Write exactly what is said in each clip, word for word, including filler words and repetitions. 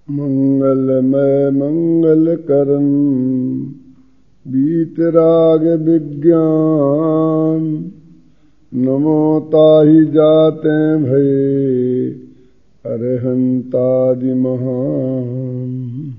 मंगलमय मंगल करन बीतराग विज्ञान, नमो ताहि जाते भये अरहंतादि महान।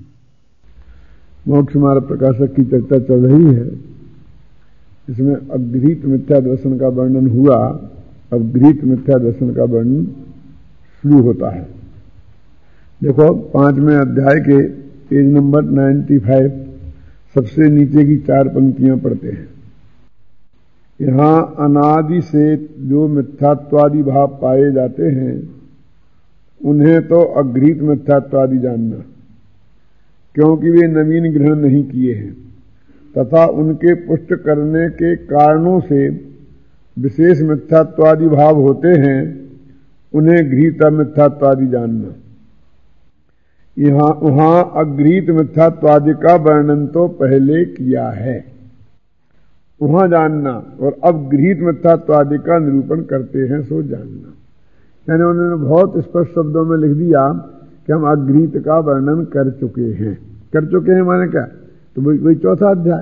मोक्ष मार्ग प्रकाशक की चर्चा चल रही है। इसमें अग्रहित मिथ्या दर्शन का वर्णन हुआ। अब गृहीत मिथ्या दर्शन का वर्णन शुरू होता है। देखो, पांचवें अध्याय के पेज नंबर पचानवे, सबसे नीचे की चार पंक्तियां पढ़ते हैं। यहां अनादि से जो मिथ्यात्वादि भाव पाए जाते हैं उन्हें तो अग्रहित मिथ्यात्वादि जानना, क्योंकि वे नवीन ग्रहण नहीं किए हैं तथा उनके पुष्ट करने के कारणों से विशेष मिथ्यात्वादि भाव होते हैं, उन्हें गृहीत मिथ्यात्वादि जानना। यहां वहां अगृहीत मिथ्यात्वादि का वर्णन तो पहले किया है, वहां जानना, और अब गृहीत मिथ्यात्वादि का निरूपण करते हैं सो जानना। यानी उन्होंने बहुत स्पष्ट शब्दों में लिख दिया कि हम अगृहीत का वर्णन कर चुके हैं। कर चुके हैं माने क्या? तो वही वही चौथा अध्याय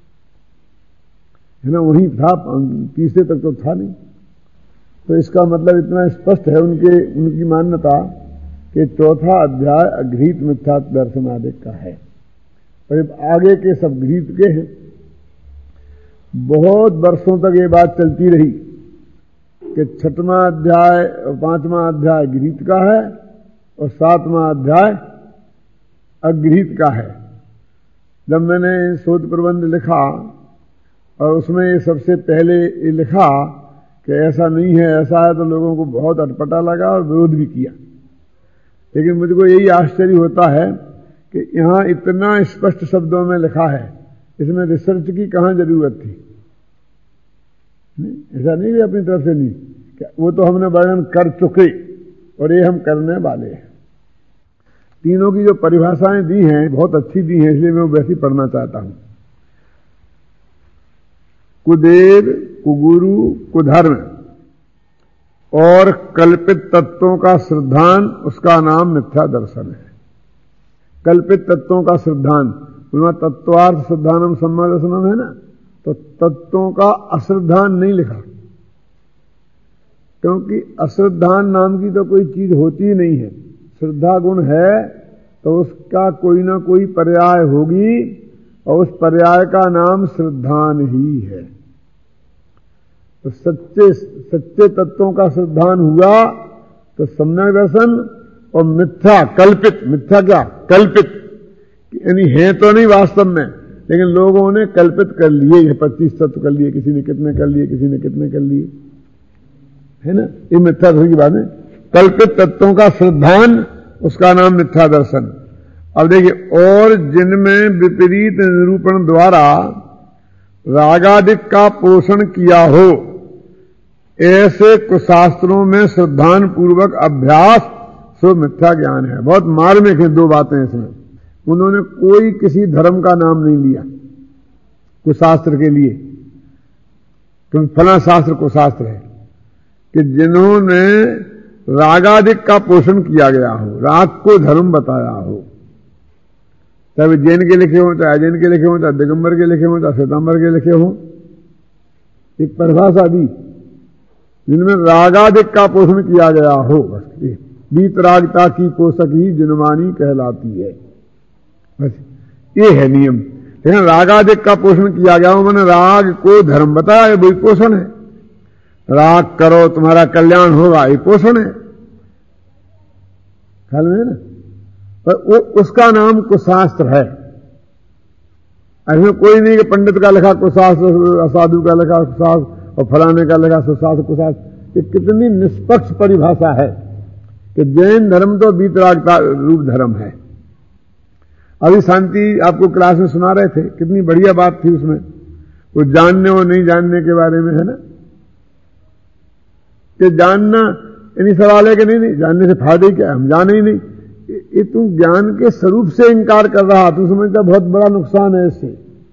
है ना, वहीं था, तीसरे तक तो था नहीं। तो इसका मतलब इतना स्पष्ट है उनके उनकी मान्यता कि चौथा अध्याय अगृहीत मिथ्या दर्शन आदि का है, और आगे के सब गृहीत के हैं। बहुत वर्षों तक ये बात चलती रही कि छठवां अध्याय और पांचवां अध्याय गृहीत का है और सातवां अध्याय अगृहीत का है। जब मैंने शोध प्रबंध लिखा और उसमें ये सबसे पहले ये लिखा कि ऐसा नहीं है, ऐसा है, तो लोगों को बहुत अटपटा लगा और विरोध भी किया। लेकिन मुझको यही आश्चर्य होता है कि यहां इतना स्पष्ट शब्दों में लिखा है, इसमें रिसर्च की कहां जरूरत थी? नहीं, ऐसा नहीं कि अपनी तरफ से नहीं, वो तो हमने वर्णन कर चुके और ये हम करने वाले हैं। तीनों की जो परिभाषाएं दी हैं बहुत अच्छी दी हैं, इसलिए मैं वो वैसे पढ़ना चाहता हूं। कुदेव, कुगुरु, कुधर्म और कल्पित तत्वों का श्रद्धान, उसका नाम मिथ्या दर्शन है। कल्पित तत्वों का श्रद्धान, उनमें तत्वार्थ श्रद्धानम सम्मा दर्शनम है ना, तो तत्वों का अश्रद्धान नहीं लिखा, क्योंकि अश्रद्धान नाम की तो कोई चीज होती ही नहीं है। श्रद्धा गुण है तो उसका कोई ना कोई पर्याय होगी, और उस पर्याय का नाम श्रद्धान ही है। तो सच्चे सच्चे तत्वों का श्रद्धान हुआ तो सम्यक दर्शन, और मिथ्या कल्पित, मिथ्या क्या? कल्पित, यानी है तो नहीं वास्तव में, लेकिन लोगों ने कल्पित कर लिए। ये पच्चीस तत्व कर लिए, किसी ने कितने कर लिए, किसी ने कितने कर लिए, है ना, ये मिथ्या दर्शन की बात है। कल्पित तत्वों का श्रद्धान, उसका नाम मिथ्या दर्शन। अब देखिए, और जिनमें विपरीत निरूपण द्वारा रागादिक का पोषण किया हो, ऐसे कुशास्त्रों में श्रद्धान पूर्वक अभ्यास सो मिथ्या ज्ञान है। बहुत मार्मिक है दो बातें इसमें। उन्होंने कोई किसी धर्म का नाम नहीं लिया कुशास्त्र के लिए, क्योंकि फला शास्त्र कुशास्त्र है, कि जिन्होंने रागादिक का पोषण किया गया हो, राग को धर्म बताया हो, चाहे जैन के लिखे हो, चाहे अजैन के लिखे हो, चाहे दिगंबर के लिखे हो, चाहे श्वेतांबर के लिखे हो, एक परिभाषा दी जिनमें रागादिक का पोषण किया गया हो, बस बीतरागता की पोषक ही जिनवानी कहलाती है, बस ये है नियम। लेकिन रागादिक का पोषण किया गया हो मैंने राग को धर्म बताया, वही पोषण है। राग करो तुम्हारा कल्याण होगा, ये पोषण है, ख्याल में है ना। पर वो उसका नाम कुशास्त्र है। ऐसे कोई नहीं कि पंडित का लिखा कुशास्त्र, असाधु का लिखा कुशास्त्र और फलाने का लिखा सुशास्त्र कुशास्त्र। ये कितनी निष्पक्ष परिभाषा है कि जैन धर्म तो बीतरागता रूप धर्म है। अभी शांति आपको क्लास में सुना रहे थे, कितनी बढ़िया बात थी उसमें, वो जानने और नहीं जानने के बारे में, है ना, कि जानना यानी सवाल है कि नहीं नहीं जानने से फायदे क्या है, हम जाने ही नहीं। ये तू ज्ञान के स्वरूप से इंकार कर रहा, तू समझता बहुत बड़ा नुकसान है इससे।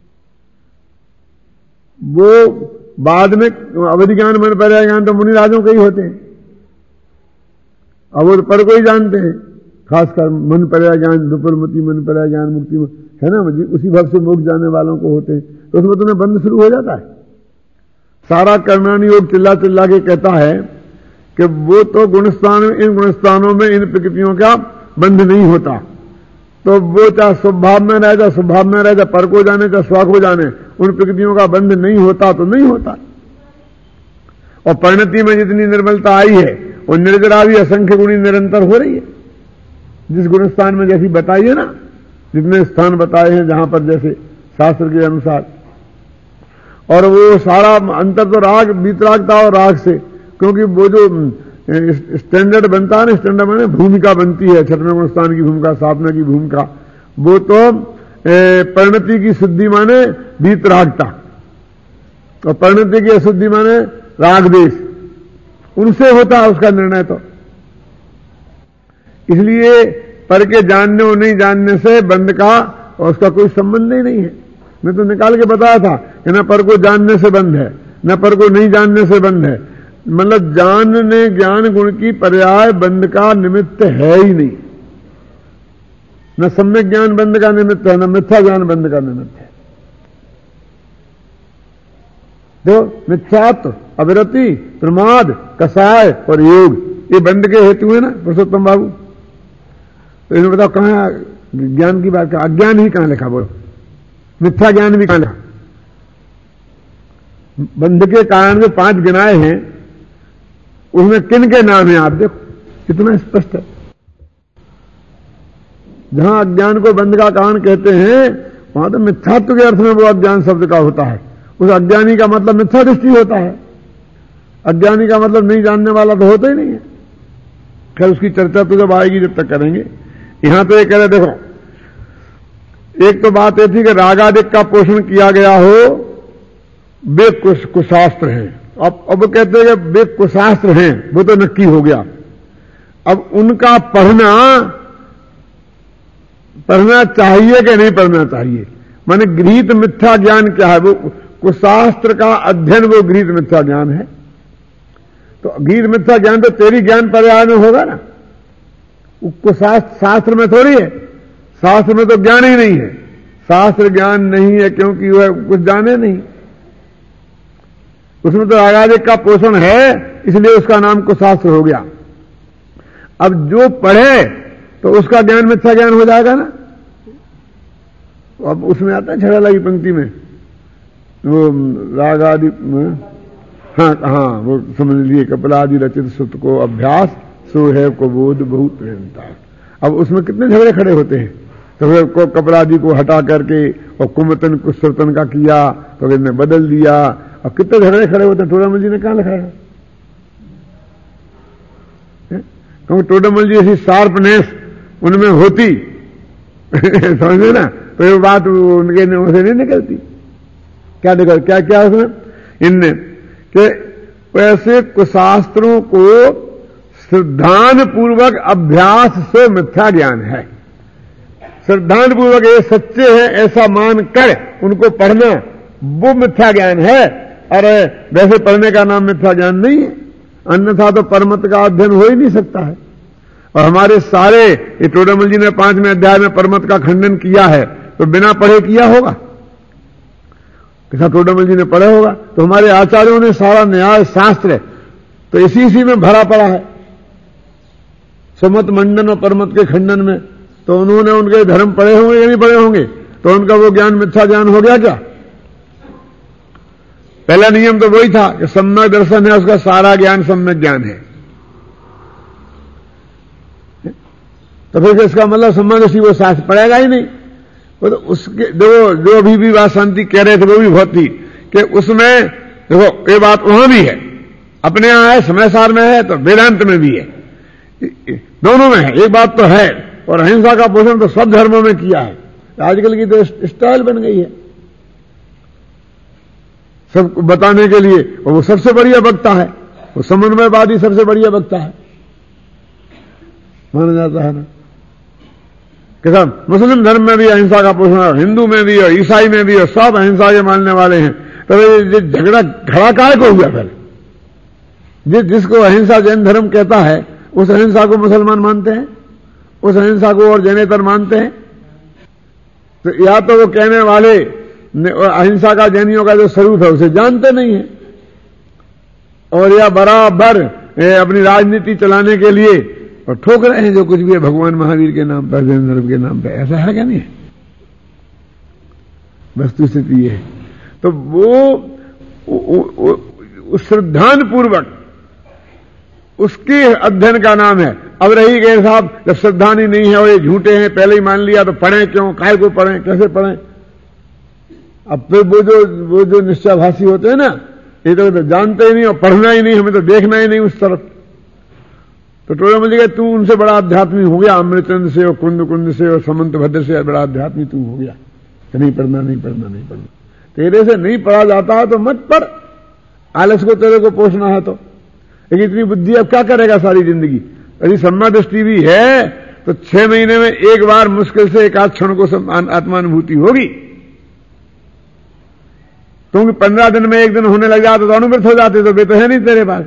वो बाद में अवधि ज्ञान मन पर्याय ज्ञान तो मुनि राजों के ही होते हैं, अब वो पर कोई जानते हैं, खासकर मन पर्याय ज्ञान विपुलमति मन पर्याय ज्ञान मुक्ति है ना, उसी भाव से मोक्ष जाने वालों को होते हैं, तो उसमें तुम्हें बंध शुरू हो जाता है। सारा कर्मणी योग चिल्ला चिल्ला के कहता है कि वो तो गुणस्थान में, इन गुणस्थानों में इन प्रकृतियों का बंध नहीं होता, तो वो चाहे स्वभाव में रह जाए, स्वभाव में रह जाए, पर को जाने चाहे स्वाक हो जाने, उन प्रकृतियों का बंध नहीं होता तो नहीं होता। और परिणति में जितनी निर्मलता आई है वो निर्जरा भी असंख्य गुणी निरंतर हो रही है, जिस गुणस्थान में जैसी बताई है ना, जितने स्थान बताए हैं जहां पर जैसे शास्त्र के अनुसार। और वो सारा अंतर तो राग बीतरागता और राग से, क्योंकि वो जो स्टैंडर्ड बनता है ना, स्टैंडर्ड माने भूमिका बनती है, छठवें गुणस्थान की भूमिका, साधना की भूमिका, वो तो परिणति की शुद्धि माने बीतरागता और परिणति की अशुद्धि माने राग देश, उनसे होता है उसका निर्णय। तो इसलिए पर के जानने और नहीं जानने से बंध का और उसका कोई संबंध ही नहीं है। मैं तो निकाल के बताया था कि न पर को जानने से बंध है, न पर को नहीं जानने से बंध है, मतलब जानने ज्ञान गुण की पर्याय बंध का निमित्त है ही नहीं। न सम्यक ज्ञान बंध का निमित्त है, न मिथ्या ज्ञान बंध का निमित्त है। देखो, मिथ्यात्व, अविरति, प्रमाद, कसाय और योग, ये बंध के हेतु है ना पुरुषोत्तम बाबू। तो इन्होंने बताओ कहां ज्ञान की बात, अज्ञान ही कहां लिखा, बोलो मिथ्या ज्ञान भी कहां लिखा। बंध के कारण जो पांच गिनाए हैं उसमें किन के नाम है आप देखो, कितना स्पष्ट है। जहां अज्ञान को बंध का कारण कहते हैं वहां तो मिथ्यात्व के अर्थ में वो अज्ञान शब्द का होता है। उस अज्ञानी का मतलब मिथ्या दृष्टि होता है, अज्ञानी का मतलब नहीं जानने वाला तो होता ही नहीं है। खैर उसकी चर्चा तो जब आएगी जब तक करेंगे। यहां तो ये कह रहे देखो, एक तो बात ये थी कि रागादिक का पोषण किया गया हो, वे कुछ कुशास्त्र हैं। अब अब कहते हैं कि वे कुशास्त्र हैं, वो तो नक्की हो गया। अब उनका पढ़ना पढ़ना चाहिए कि नहीं पढ़ना चाहिए, माने गृहीत मिथ्या ज्ञान क्या है, वो कुशास्त्र का अध्ययन वो गृहीत मिथ्या ज्ञान है। तो गृहीत मिथ्या ज्ञान तो तेरी ज्ञान पर्याय में होगा ना, कुशास्त्र शास्त्र में थोड़ी है, शास्त्र में तो ज्ञान ही नहीं है, शास्त्र ज्ञान नहीं है क्योंकि वह कुछ जाने नहीं, उसमें तो रागादिक का पोषण है, इसलिए उसका नाम कुशास्त्र हो गया। अब जो पढ़े तो उसका ज्ञान मिथ्या ज्ञान हो जाएगा ना। अब उसमें आता है छड़ा लगी पंक्ति में वो रागादि, हाँ हाँ वो समझ लिए, कपिलादि रचित सुत को अभ्यास सो है को बोध बहुत प्रेमता। अब उसमें कितने झगड़े खड़े होते हैं, तो को कपिलादि को हटा करके और कुमतन कुश्रतन का किया तो इसने बदल दिया, और कितने झगड़े खड़े होते हैं। टोडामल जी ने कहां लिखा है, क्योंकि टोडामल जी ऐसी शार्पनेस उनमें होती समझे ना, तो ये बात उनके मुंह से नहीं निकलती। क्या निकल क्या क्या उसमें इनने कि वैसे कुशास्त्रों को श्रद्धान पूर्वक अभ्यास से मिथ्या ज्ञान है। श्रद्धान पूर्वक ये सच्चे हैं ऐसा मान कर उनको पढ़ना वो मिथ्या ज्ञान है, और वैसे पढ़ने का नाम मिथ्या ज्ञान नहीं है। अन्यथा तो परमत का अध्ययन हो ही नहीं सकता है। और हमारे सारे ये टोडामल जी ने पांचवें अध्याय में परमत का खंडन किया है, तो बिना पढ़े किया होगा, किसा टोडामल जी ने पढ़े होगा। तो हमारे आचार्यों ने सारा न्याय शास्त्र तो इसी इसी में भरा पड़ा है, समत मंडन और परमत के खंडन में। तो उन्होंने उनके धर्म पढ़े होंगे या नहीं पढ़े होंगे, तो उनका वो ज्ञान मिथ्या ज्ञान हो गया क्या। पहला नियम तो वही था कि सम्यक दर्शन है, उसका सारा ज्ञान सम्यक ज्ञान है। तो फिर इसका मतलब सम्यक वो शास्त्र पढ़ेगा ही नहीं। वो तो उसके जो जो अभी भी बात शांति कह रहे थे वो भी बहुत थी कि उसमें देखो ये बात वहां भी है, अपने यहां है, समय सार में है, तो वेदांत में भी है, दोनों में है। एक बात तो है, और अहिंसा का पोषण तो सब धर्मों में किया है। आजकल की तो स्टाइल बन गई है सब बताने के लिए, और वो सबसे बढ़िया वक्ता है, वो समन्वयवादी सबसे बढ़िया वक्ता है माना जाता है ना। कैसा मुस्लिम धर्म में भी अहिंसा का पोषण है, हिंदू में भी और ईसाई में भी, और सब अहिंसा के मानने वाले हैं। तो ये झगड़ा खड़ा काय को हुआ फिर, जिस जिसको अहिंसा जैन धर्म कहता है उस अहिंसा को मुसलमान मानते हैं, उस अहिंसा को और जनेतर मानते हैं। तो या तो वो कहने वाले अहिंसा का जैनियों का जो स्वरूप है उसे जानते नहीं है, और या बराबर अपनी राजनीति चलाने के लिए और ठोक रहे हैं जो कुछ भी है भगवान महावीर के नाम पर, जैन धर्म के नाम पर। ऐसा है क्या? नहीं है। वस्तु स्थिति ये है। तो वो श्रद्धान पूर्वक उसके अध्ययन का नाम है। अब रही गए साहब, जब श्रद्धान ही नहीं है और ये झूठे हैं पहले ही मान लिया, तो पढ़ें क्यों, काय को पढ़ें, कैसे पढ़ें? अब फिर वो जो वो जो निश्चयभाषी होते हैं ना, ये तो, तो जानते ही नहीं और पढ़ना ही नहीं, हमें तो देखना ही नहीं उस तरफ। तो टोडामल जी कहते तू उनसे बड़ा आध्यात्मिक हो गया, अमृतचंद से और कुंद कुंद से और समंत भद्र से बड़ा आध्यात्मिक तू हो गया। तो नहीं पढ़ना, नहीं पढ़ना, नहीं पढ़ना। तेरे से नहीं पढ़ा जाता है तो मत पढ़, आलस को तेरे को पोषना है तो। लेकिन इतनी बुद्धि अब क्या करेगा सारी जिंदगी? यदि सम्मा दृष्टि भी है तो छह महीने में एक बार मुश्किल से एक आध क्षण को आत्मानुभूति होगी। क्योंकि पंद्रह दिन में एक दिन होने लग जाते तो अनुमृत हो जाते, तो वे तो है नहीं तेरे पास।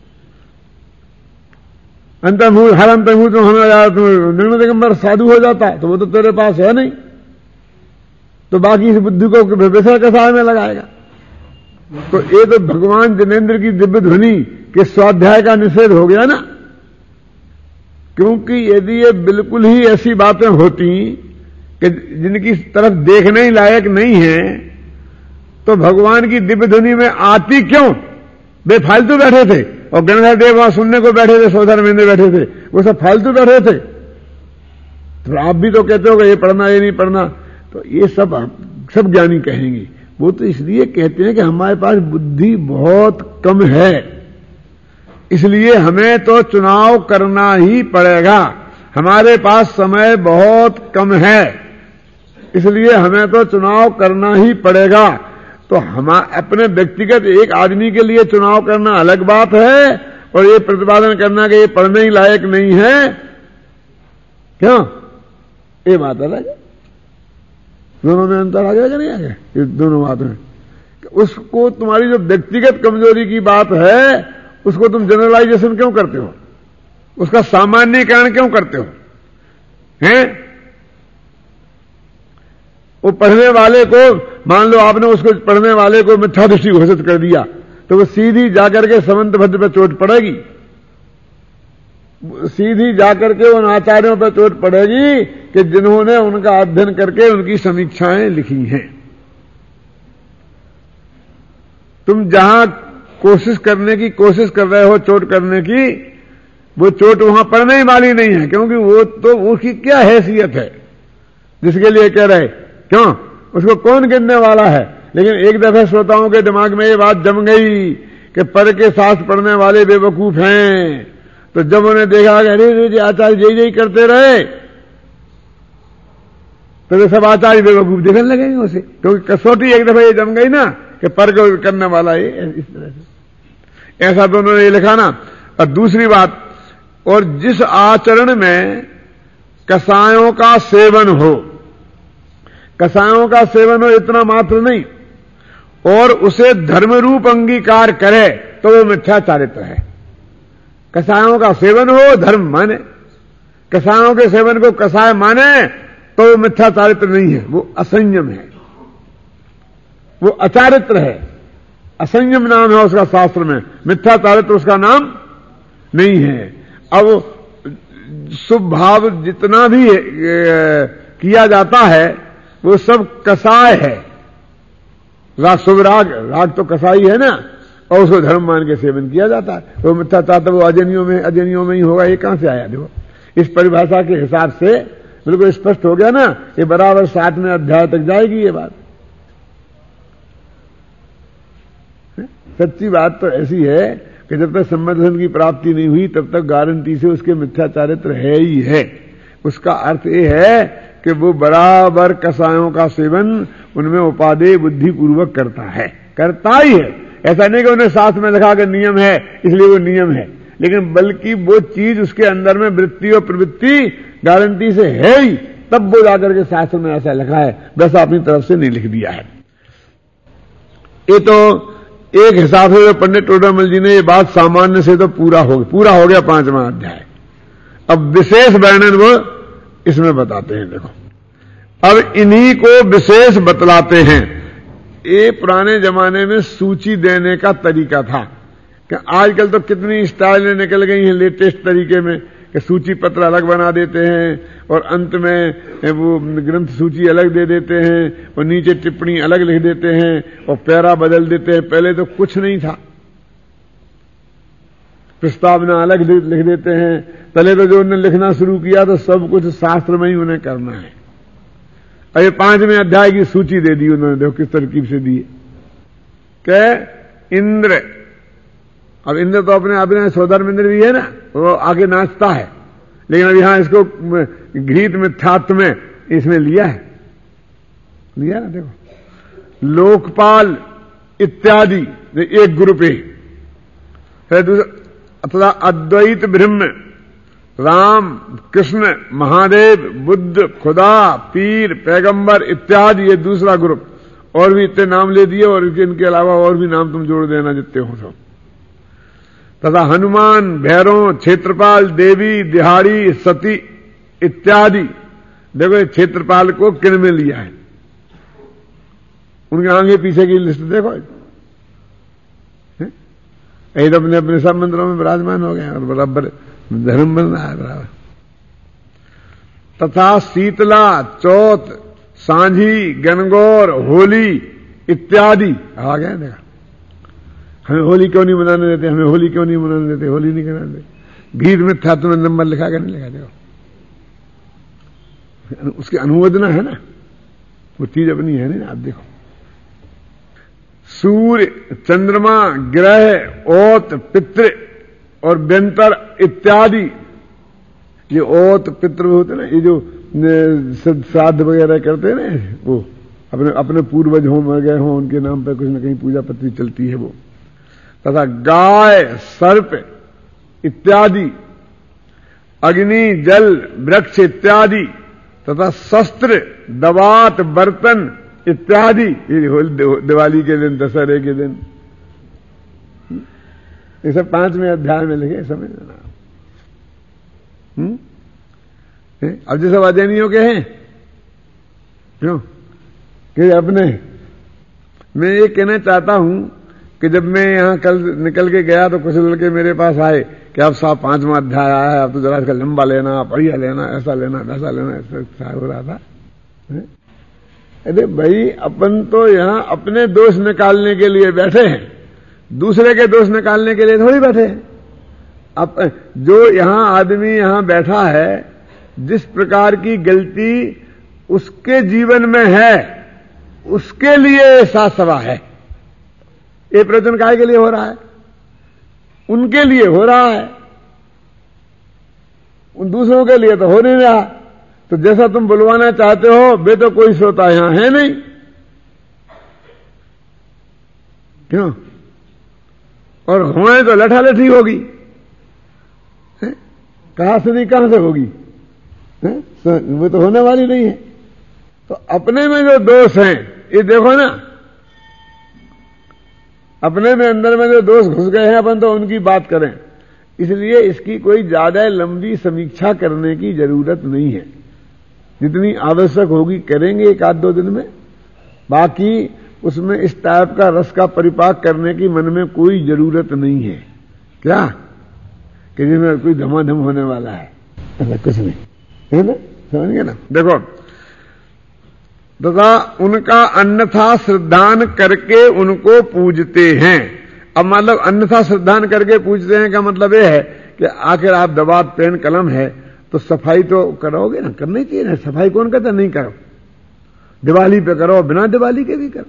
अंतर्मुहूर्त, हर अंतर्मुहूर्त में होने लग जाता तो निर्मल दिगंबर साधु हो जाता, तो वो तो तेरे पास है नहीं। तो बाकी इस बुद्धि को विषय कसाय में लगाएगा। तो ये तो भगवान जिनेन्द्र की दिव्य ध्वनि के स्वाध्याय का निषेध हो गया ना। क्योंकि यदि ये बिल्कुल ही ऐसी बातें होती कि जिनकी तरफ देखने ही लायक नहीं है, तो भगवान की दिव्य ध्वनि में आती क्यों? वे फालतू बैठे थे और गणधर देव वहां सुनने को बैठे थे, सौधर महीने बैठे थे, वो सब फालतू बैठे थे। तो आप भी तो कहते हो कि ये पढ़ना, ये नहीं पढ़ना। तो ये सब सब ज्ञानी कहेंगे। वो तो इसलिए कहते हैं कि हमारे पास बुद्धि बहुत कम है, इसलिए हमें तो चुनाव करना ही पड़ेगा। हमारे पास समय बहुत कम है, इसलिए हमें तो चुनाव करना ही पड़ेगा। तो हम अपने व्यक्तिगत एक आदमी के लिए चुनाव करना अलग बात है, और ये प्रतिपादन करना कि ये पढ़ने ही लायक नहीं है, क्यों? ये बात अलग है। दोनों में अंतर आ जाएगा, नहीं आ गया? ये दोनों बात में उसको तुम्हारी जो व्यक्तिगत कमजोरी की बात है उसको तुम जनरलाइजेशन क्यों करते हो? उसका सामान्यीकरण क्यों करते हो? हैं? वो पढ़ने वाले को, मान लो आपने उसको पढ़ने वाले को मिथ्या दृष्टि घोषित कर दिया, तो वो सीधी जाकर के समंत भद्र पर चोट पड़ेगी, सीधी जाकर के उन आचार्यों पर चोट पड़ेगी कि जिन्होंने उनका अध्ययन करके उनकी समीक्षाएं लिखी हैं। तुम जहां कोशिश करने की कोशिश कर रहे हो चोट करने की, वो चोट वहां पड़ने ही वाली नहीं है, क्योंकि वो तो उसकी क्या हैसियत है जिसके लिए कह रहे? क्यों? उसको कौन गिनने वाला है? लेकिन एक दफे श्रोताओं के दिमाग में ये बात जम गई कि पर के शास्त्र पढ़ने वाले बेवकूफ हैं, तो जब उन्हें देखा कि अरे आचार्य यही यही करते रहे, तो वे सब आचार्य बेवकूफ दिखने लगेंगे उसे, क्योंकि कसौटी एक दफा ये जम गई ना कि पर को करने वाला ये इस तरह से। ऐसा तो उन्होंने ये लिखा ना। और दूसरी बात, और जिस आचरण में कसायों का सेवन हो, कसायों का सेवन हो इतना मात्र नहीं, और उसे धर्म रूप अंगीकार करे, तो वो मिथ्याचारित्र है। कसायों का सेवन हो, धर्म माने, कसायों के सेवन को कसाय माने, तो वो मिथ्याचारित्र नहीं है, वो असंयम है, वो अचारित्र है। असंयम नाम है उसका शास्त्र में, मिथ्याचारित्र उसका नाम नहीं है। अब शुभ भाव जितना भी किया जाता है वो सब कसाय है। राग, शुभ राग, राग तो कसाई है ना, और उसको धर्म मान के सेवन किया जाता है। तो मिथ्याचारित्र वो अजनियों में अजनियों में ही होगा। ये कहां से आया? देखो, इस परिभाषा के हिसाब से बिल्कुल स्पष्ट हो गया ना। ये बराबर सातवें अध्याय तक जाएगी ये बात। सच्ची बात तो ऐसी है कि जब तक सम्मदर्शन की प्राप्ति नहीं हुई तब तक गारंटी से उसके मिथ्याचारित्र है ही है। उसका अर्थ ये है कि वो बराबर कसायों का सेवन उनमें उपादेय बुद्धि पूर्वक करता है, करता ही है। ऐसा नहीं कि उन्हें शास्त्र में लिखा कि नियम है इसलिए वो नियम है, लेकिन बल्कि वो चीज उसके अंदर में वृत्ति और प्रवृत्ति गारंटी से है ही, तब वो जाकर के शास्त्र में ऐसा लिखा है, वैसा अपनी तरफ से नहीं लिख दिया है। ये तो एक हिसाब से पंडित टोडामल जी ने ये बात सामान्य से तो पूरा हो गया, पूरा हो गया पांचवा अध्याय। अब विशेष वर्णन वो इसमें बताते हैं। देखो अब इन्हीं को विशेष बतलाते हैं। ये पुराने जमाने में सूची देने का तरीका था कि आजकल तो कितनी स्टाइलें निकल गई हैं लेटेस्ट तरीके में कि सूची पत्र अलग बना देते हैं और अंत में वो ग्रंथ सूची अलग दे देते हैं और नीचे टिप्पणी अलग लिख देते हैं और पैरा बदल देते हैं। पहले तो कुछ नहीं था, प्रस्तावना अलग लिख देते हैं। पहले तो जो उन्होंने लिखना शुरू किया तो सब कुछ शास्त्र में ही उन्हें करना है। और ये पांचवें अध्याय की सूची दे दी उन्होंने, देखो किस तरकीब से दी के इंद्र। अब इंद्र तो अपने अपने सौधर्म इंद्र भी है ना, वो आगे नाचता है, लेकिन अब यहां इसको घृत में थात में इसमें लिया है, लिया ना। देखो लोकपाल इत्यादि एक ग्रुप है, फिर दूसरा अथवा अद्वैत ब्रह्म, राम कृष्ण महादेव बुद्ध खुदा पीर पैगंबर इत्यादि ये दूसरा ग्रुप। और भी इतने नाम ले दिए और इनके अलावा और भी नाम तुम जोड़ देना जितने हो सब। तथा हनुमान भैरव क्षेत्रपाल देवी दिहाड़ी सती इत्यादि। देखो क्षेत्रपाल को किन में लिया है, उनके आगे पीछे की लिस्ट देखो, यही तो अपने अपने सब मंदिरों में विराजमान हो गए और बराबर धर्म बन रहा है बराबर। तथा शीतला चौथ सांझी गणगौर होली इत्यादि आ गया। देखा हमें होली क्यों नहीं मनाने देते, हमें होली क्यों नहीं मनाने देते, होली नहीं कराने देते। गीत में था तुम्हें नंबर लिखा कर नहीं लिखा, देखो उसकी अनुमोदना है ना, वो चीज अपनी है नहीं। आप देखो सूर्य चंद्रमा ग्रह ओत पितृ और व्यंतर इत्यादि। ये ओत पितृ होते ना, ये जो श्राद्ध वगैरह करते हैं ना, वो अपने अपने पूर्वज हों मर गए हों उनके नाम पर कुछ न कहीं पूजा पत्री चलती है वो। तथा गाय सर्प इत्यादि, अग्नि जल वृक्ष इत्यादि, तथा शस्त्र दवात बर्तन इत्यादि। ये दिवाली के दिन दशहरे के दिन ये सब पांचवें अध्याय में लिखे, समझ लेना। अब जो सब अजैनियों के हैं क्यों कि अपने, मैं ये कहना चाहता हूं कि जब मैं यहां कल निकल के गया तो कुछ लड़के मेरे पास आए कि अब साहब पांचवा अध्याय आया है, अब तो जरा इसका लंबा लेना बढ़िया लेना ऐसा लेना वैसा लेना, ऐसा हो रहा था। अरे भाई अपन तो यहां अपने दोष निकालने के लिए बैठे हैं, दूसरे के दोष निकालने के लिए थोड़ी बैठे हैं। अब जो यहां आदमी यहां बैठा है, जिस प्रकार की गलती उसके जीवन में है उसके लिए ऐसा सभा है। ये प्रवचन काय के लिए हो रहा है, उनके लिए हो रहा है, उन दूसरों के लिए तो हो नहीं रहा। तो जैसा तुम बुलवाना चाहते हो वे तो कोई श्रोता यहां है नहीं, क्यों? और होए तो लठा लठी होगी, कहां से नहीं कहां से होगी, वो तो होने वाली नहीं है। तो अपने में जो दोष हैं ये देखो ना, अपने में अंदर में जो दोष घुस गए हैं अपन तो उनकी बात करें। इसलिए इसकी कोई ज्यादा लंबी समीक्षा करने की जरूरत नहीं है, जितनी आवश्यक होगी करेंगे एक आध दो दिन में। बाकी उसमें इस टाइप का रस का परिपाक करने की मन में कोई जरूरत नहीं है। क्या कि जिसमें कोई धमाधम होने वाला है, ऐसा कुछ नहीं है ना, समझ गए ना। देखो तथा उनका अन्यथा श्रद्धान करके उनको पूजते हैं। अब मतलब अन्यथा श्रद्धान करके पूजते हैं का मतलब यह है कि आखिर आप दवात पेन कलम है तो सफाई तो करोगे ना, करनी चाहिए ना। सफाई कौन कहता नहीं करो, दिवाली पे करो, बिना दिवाली के भी करो।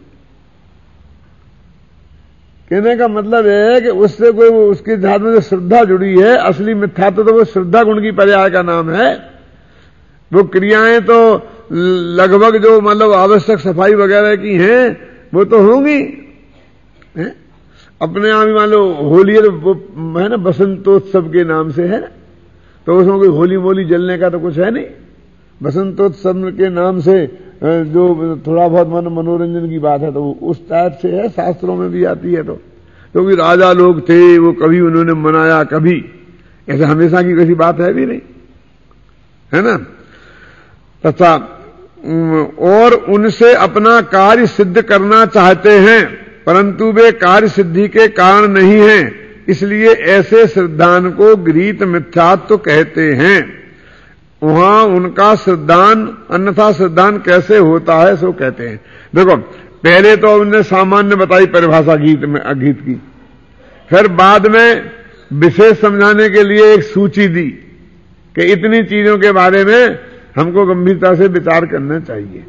कहने का मतलब यह है कि उससे कोई उसके साथ में जो श्रद्धा जुड़ी है, असली मिथ्या तो, तो वो श्रद्धा गुण की पर्याय का नाम है। वो क्रियाएं तो लगभग जो मतलब आवश्यक सफाई वगैरह की हैं वो तो होंगी है? अपने आप ही मान लो होली है ना, बसंतोत्सव के नाम से है ना, तो उसमें कोई होली मोली जलने का तो कुछ है नहीं। बसंतोत्सव के नाम से जो थोड़ा बहुत मन मनोरंजन की बात है तो वो उस टाइप से है, शास्त्रों में भी आती है। तो क्योंकि तो राजा लोग थे, वो कभी उन्होंने मनाया, कभी ऐसा हमेशा की किसी बात है भी नहीं, है ना। तथा और उनसे अपना कार्य सिद्ध करना चाहते हैं, परंतु वे कार्य सिद्धि के कारण नहीं हैं, इसलिए ऐसे श्रद्धान को गृहीत मिथ्यात्व कहते हैं। वहां उनका श्रद्धान अन्यथा श्रद्धान कैसे होता है सो कहते हैं। देखो, पहले तो उन्होंने सामान्य बताई परिभाषा गीत में गीत की, फिर बाद में विशेष समझाने के लिए एक सूची दी कि इतनी चीजों के बारे में हमको गंभीरता से विचार करना चाहिए।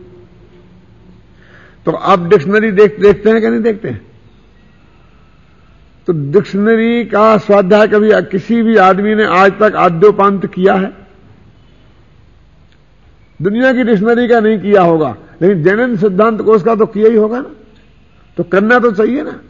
तो आप डिक्शनरी देख, देखते हैं कि नहीं देखते हैं? तो डिक्शनरी का स्वाध्याय कभी किसी भी आदमी ने आज तक आद्योपांत किया है? दुनिया की डिक्शनरी का नहीं किया होगा, लेकिन जैन सिद्धांत कोश का तो किया ही होगा ना। तो करना तो चाहिए ना।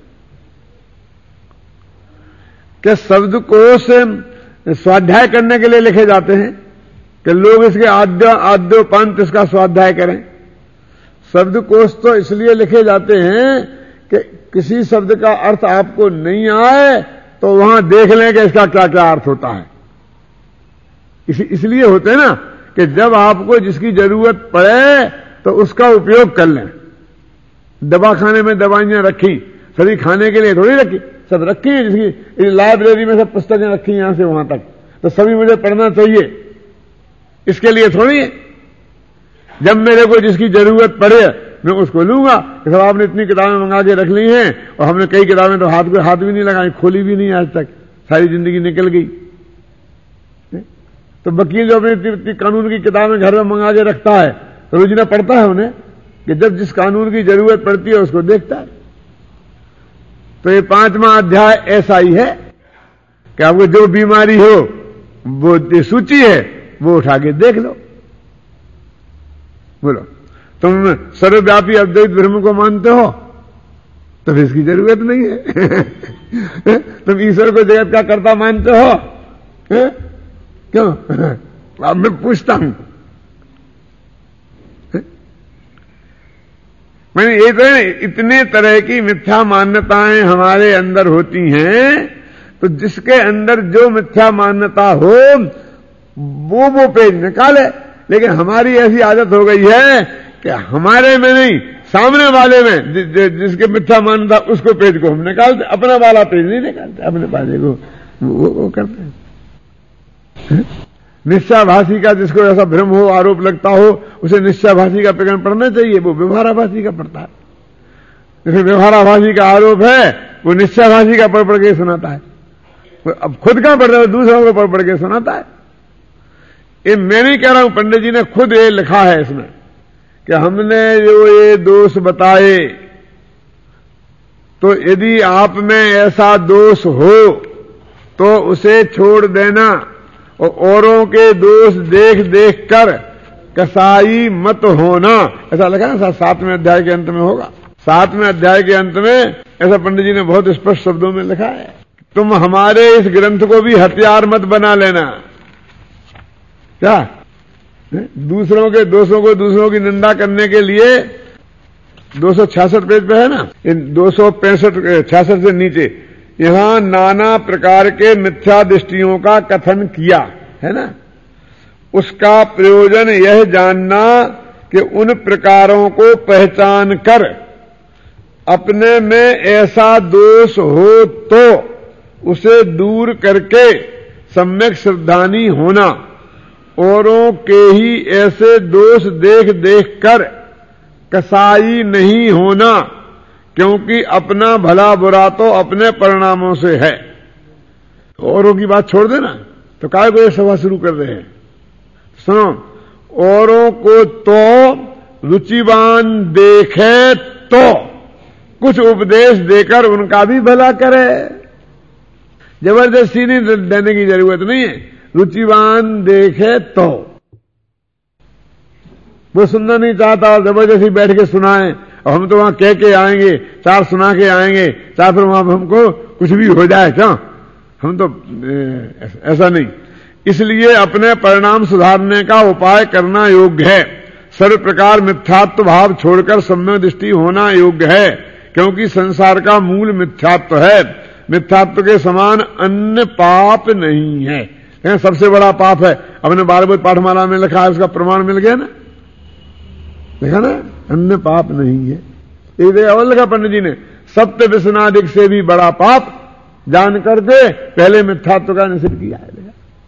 क्या शब्दकोश स्वाध्याय करने के लिए लिखे जाते हैं कि लोग इसके आद्य आद्योपांत इसका स्वाध्याय करें? शब्दकोश तो इसलिए लिखे जाते हैं कि किसी शब्द का अर्थ आपको नहीं आए तो वहां देख लें कि इसका क्या क्या अर्थ होता है। इस, इसलिए होते हैं ना कि जब आपको जिसकी जरूरत पड़े तो उसका उपयोग कर लें। दवा खाने में दवाइयां रखी, सभी खाने के लिए थोड़ी रखी, सब रखी है। जिसकी लाइब्रेरी में सब पुस्तकें रखी यहां से वहां तक, तो सभी मुझे पढ़ना चाहिए इसके लिए थोड़ी है। जब मेरे को जिसकी जरूरत पड़े मैं उसको लूंगा। सब आपने इतनी किताबें मंगा के रख ली हैं और हमने कई किताबें तो हाथ पे हाथ भी नहीं लगाई, खोली भी नहीं आज तक, सारी जिंदगी निकल गई। तो वकील जो अपनी कानून की किताबें घर में मंगा के रखता है तो रोजीना पढ़ता है उन्हें, कि जब जिस कानून की जरूरत पड़ती है उसको देखता है। तो ये पांचवा अध्याय ऐसा ही है कि आपको जो बीमारी हो वो सूची है, वो उठा के देख लो। बोलो, तुम सर्वव्यापी अद्वैत ब्रह्म को मानते हो तो फिर इसकी जरूरत नहीं है। तुम ईश्वर को जगत का कर्ता मानते हो, है? क्यों? अब मैं पूछता हूं, मैंने ये तो इतने तरह की मिथ्या मान्यताएं हमारे अंदर होती हैं, तो जिसके अंदर जो मिथ्या मान्यता हो वो वो पेज निकाले। लेकिन हमारी ऐसी आदत हो गई है कि हमारे में नहीं, सामने वाले में जि, जि, जिसके मिथ्या मान्यता उसको पेज को हम निकालते, अपना वाला पेज नहीं निकालते, अपने पाजे को वो, वो करते हैं। निश्चयभाषी का जिसको ऐसा भ्रम हो, आरोप लगता हो, उसे निश्चयभाषी का प्रकरण पढ़ना चाहिए, वो व्यवहाराभाषी का पढ़ता है। जैसे व्यवहाराभाषी का आरोप है वो निश्चयभाषी का पढ़ पढ़ के सुनाता है। अब खुद का पढ़ रहा है, दूसरों को पढ़ पढ़ के सुनाता है। ये मैं नहीं कह रहा हूं, पंडित जी ने खुद ये लिखा है इसमें कि हमने जो ये दोष बताए, तो यदि आप में ऐसा दोष हो तो उसे छोड़ देना और औरों के दोष देख देख कर कसाई मत होना, ऐसा लिखा है। सातवें अध्याय के अंत में होगा, सातवें अध्याय के अंत में ऐसा पंडित जी ने बहुत स्पष्ट शब्दों में लिखा है। तुम हमारे इस ग्रंथ को भी हथियार मत बना लेना। क्या? दूसरों के दोषों को, दूसरों की निंदा करने के लिए दो सौ छियासठ पेज पे है ना, इन दो सौ पैंसठ छियासठ से नीचे यहां नाना प्रकार के मिथ्या दृष्टियों का कथन किया है ना। उसका प्रयोजन यह जानना कि उन प्रकारों को पहचान कर अपने में ऐसा दोष हो तो उसे दूर करके सम्यक श्रद्धानी होना, औरों के ही ऐसे दोष देख देख कर कसाई नहीं होना, क्योंकि अपना भला बुरा तो अपने परिणामों से है। औरों की बात छोड़ देना, तो काय को ये सभा शुरू कर रहे हैं? सुनो, औरों को तो रुचिवान देखे तो कुछ उपदेश देकर उनका भी भला करे। जबरदस्ती नहीं देने की जरूरत नहीं है, रुचिवान देखे तो। वो सुनना नहीं चाहता और जबरदस्ती बैठ के सुनाए और हम तो वहां कह के आएंगे, चार सुना के आएंगे, चार फिर वहां हमको कुछ भी हो जाए क्या? हम तो ऐसा नहीं। इसलिए अपने परिणाम सुधारने का उपाय करना योग्य है। सर्व प्रकार मिथ्यात्व भाव छोड़कर सम्यक दृष्टि होना योग्य है, क्योंकि संसार का मूल मिथ्यात्व है। मिथ्यात्व के समान अन्य पाप नहीं है। सबसे बड़ा पाप है, अपने बारहवीं पाठमाला में लिखा है, उसका प्रमाण मिल गया ना। देखा ना, अन्य पाप नहीं है। एक जगह और लिखा पंडित जी ने, सत्य व्यसनाधिक से भी बड़ा पाप जान करके पहले मिथ्यात्व का निषेध किया है।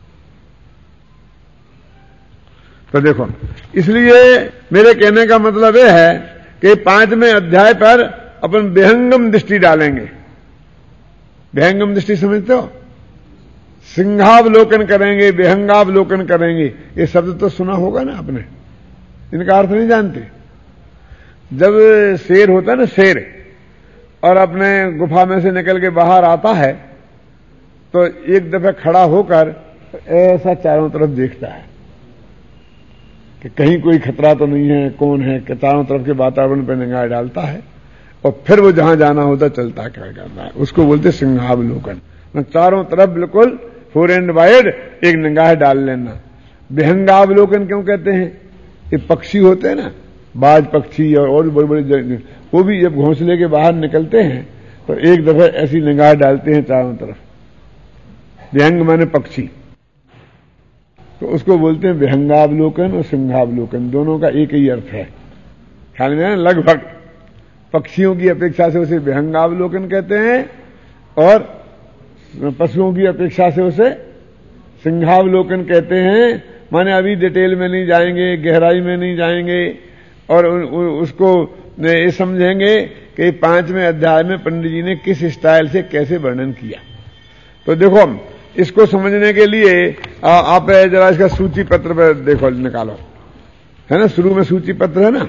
तो देखो, इसलिए मेरे कहने का मतलब यह है कि पांचवें अध्याय पर अपन विहंगम दृष्टि डालेंगे। विहंगम दृष्टि समझते हो? सिंहावलोकन करेंगे, विहंगावलोकन करेंगे। ये शब्द तो सुना होगा ना आपने, इनका अर्थ नहीं जानते। जब शेर होता है ना, शेर, और अपने गुफा में से निकल के बाहर आता है तो एक दफे खड़ा होकर ऐसा चारों तरफ देखता है कि कहीं कोई खतरा तो नहीं है, कौन है, कि चारों तरफ के वातावरण पर निगाह डालता है और फिर वो जहां जाना होता चलता क्या करता है। उसको बोलते सिंहावलोकन। चारों तरफ बिल्कुल फोर एंड वाइड एक निगाह डाल लेना। विहंगावलोकन क्यों कहते हैं? ये पक्षी होते हैं ना, बाज पक्षी और और बड़े बड़े, वो भी जब घोंसले के बाहर निकलते हैं तो एक दफे ऐसी निगाह डालते हैं चारों तरफ। विहंग माने पक्षी, तो उसको बोलते हैं विहंगावलोकन और सिंहावलोकन। दोनों का एक ही अर्थ है, ख्याल में है। लगभग पक्षियों की अपेक्षा से उसे विहंगावलोकन कहते हैं और पशुओं की अपेक्षा से उसे सिंहावलोकन कहते हैं। माने अभी डिटेल में नहीं जाएंगे, गहराई में नहीं जाएंगे और उसको ये समझेंगे कि पांचवें अध्याय में पंडित जी ने किस स्टाइल से कैसे वर्णन किया। तो देखो, इसको समझने के लिए आ, आप जरा इसका सूची पत्र पर देखो, निकालो, है ना, शुरू में सूची पत्र है ना,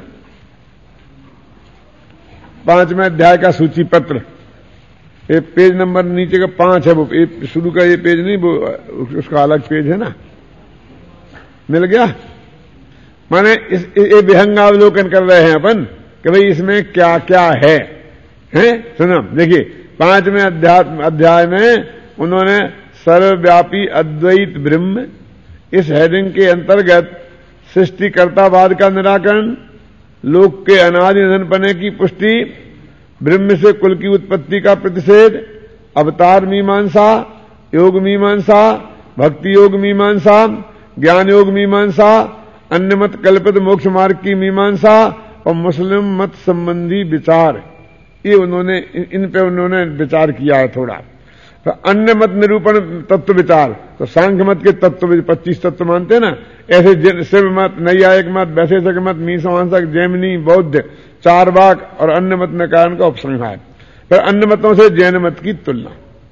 पांचवें अध्याय का सूची पत्र। ये पेज नंबर नीचे का पांच है, वो शुरू का ये पेज नहीं, वो उसका अलग पेज है ना, मिल गया। माने इस ये विहंगावलोकन कर रहे हैं अपन कि भाई इसमें क्या क्या है, हैं? सुनो, देखिए, पांचवें अध्याय अध्याय में उन्होंने सर्वव्यापी अद्वैत ब्रह्म, इस हेडिंग के अंतर्गत सृष्टिकर्तावाद का निराकरण, लोक के अनादि निधनपने की पुष्टि, ब्रह्म से कुल की उत्पत्ति का प्रतिषेध, अवतार मीमांसा, योग मीमांसा, भक्ति योग मीमांसा, ज्ञान योग मीमांसा, अन्य मत कल्पित मोक्ष मार्ग की मीमांसा और मुस्लिम मत संबंधी विचार, ये उन्होंने इन पे उन्होंने विचार किया है थोड़ा। तो अन्य मत निरूपण तत्व विचार, तो सांख्य मत के तत्व पच्चीस तत्व मानते हैं ना, ऐसे शिव मत, नैयायिक मत, वैशेषिक मत, मीमांसक, जैमिनी, बौद्ध, चारवाक और अन्य मत में कारण का उपसंहार। फिर अन्य मतों से जैन मत की तुलना,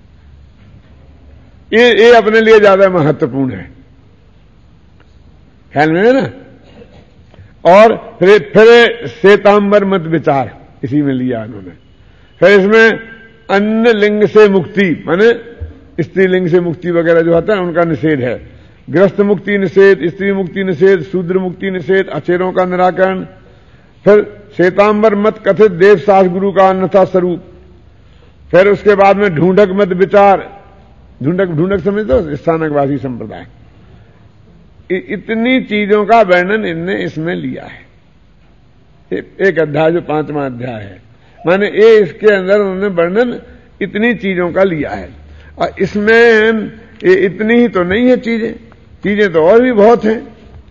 ये ये अपने लिए ज्यादा महत्वपूर्ण है, ख्याल में है ना। और फिर फिर श्वेतांबर मत विचार इसी में लिया उन्होंने। फिर इसमें अन्य लिंग से मुक्ति, माने स्त्रीलिंग से मुक्ति वगैरह जो होता है उनका निषेध है। गृहस्थ मुक्ति निषेध, स्त्री मुक्ति निषेध, शूद्र मुक्ति निषेध, अचेरों का निराकरण। फिर श्वेतांबर मत कथित देव सास गुरु का अन्यथा स्वरूप। फिर उसके बाद में ढूंढक मत विचार, ढूंढक ढूंढक समझते हो, स्थानकवासी संप्रदाय। इतनी चीजों का वर्णन इनने इसमें लिया है। एक अध्याय जो पांचवा अध्याय है, माने ये इसके अंदर उन्होंने वर्णन इतनी चीजों का लिया है। और इसमें ये इतनी ही तो नहीं है चीजें, चीजें तो और भी बहुत हैं।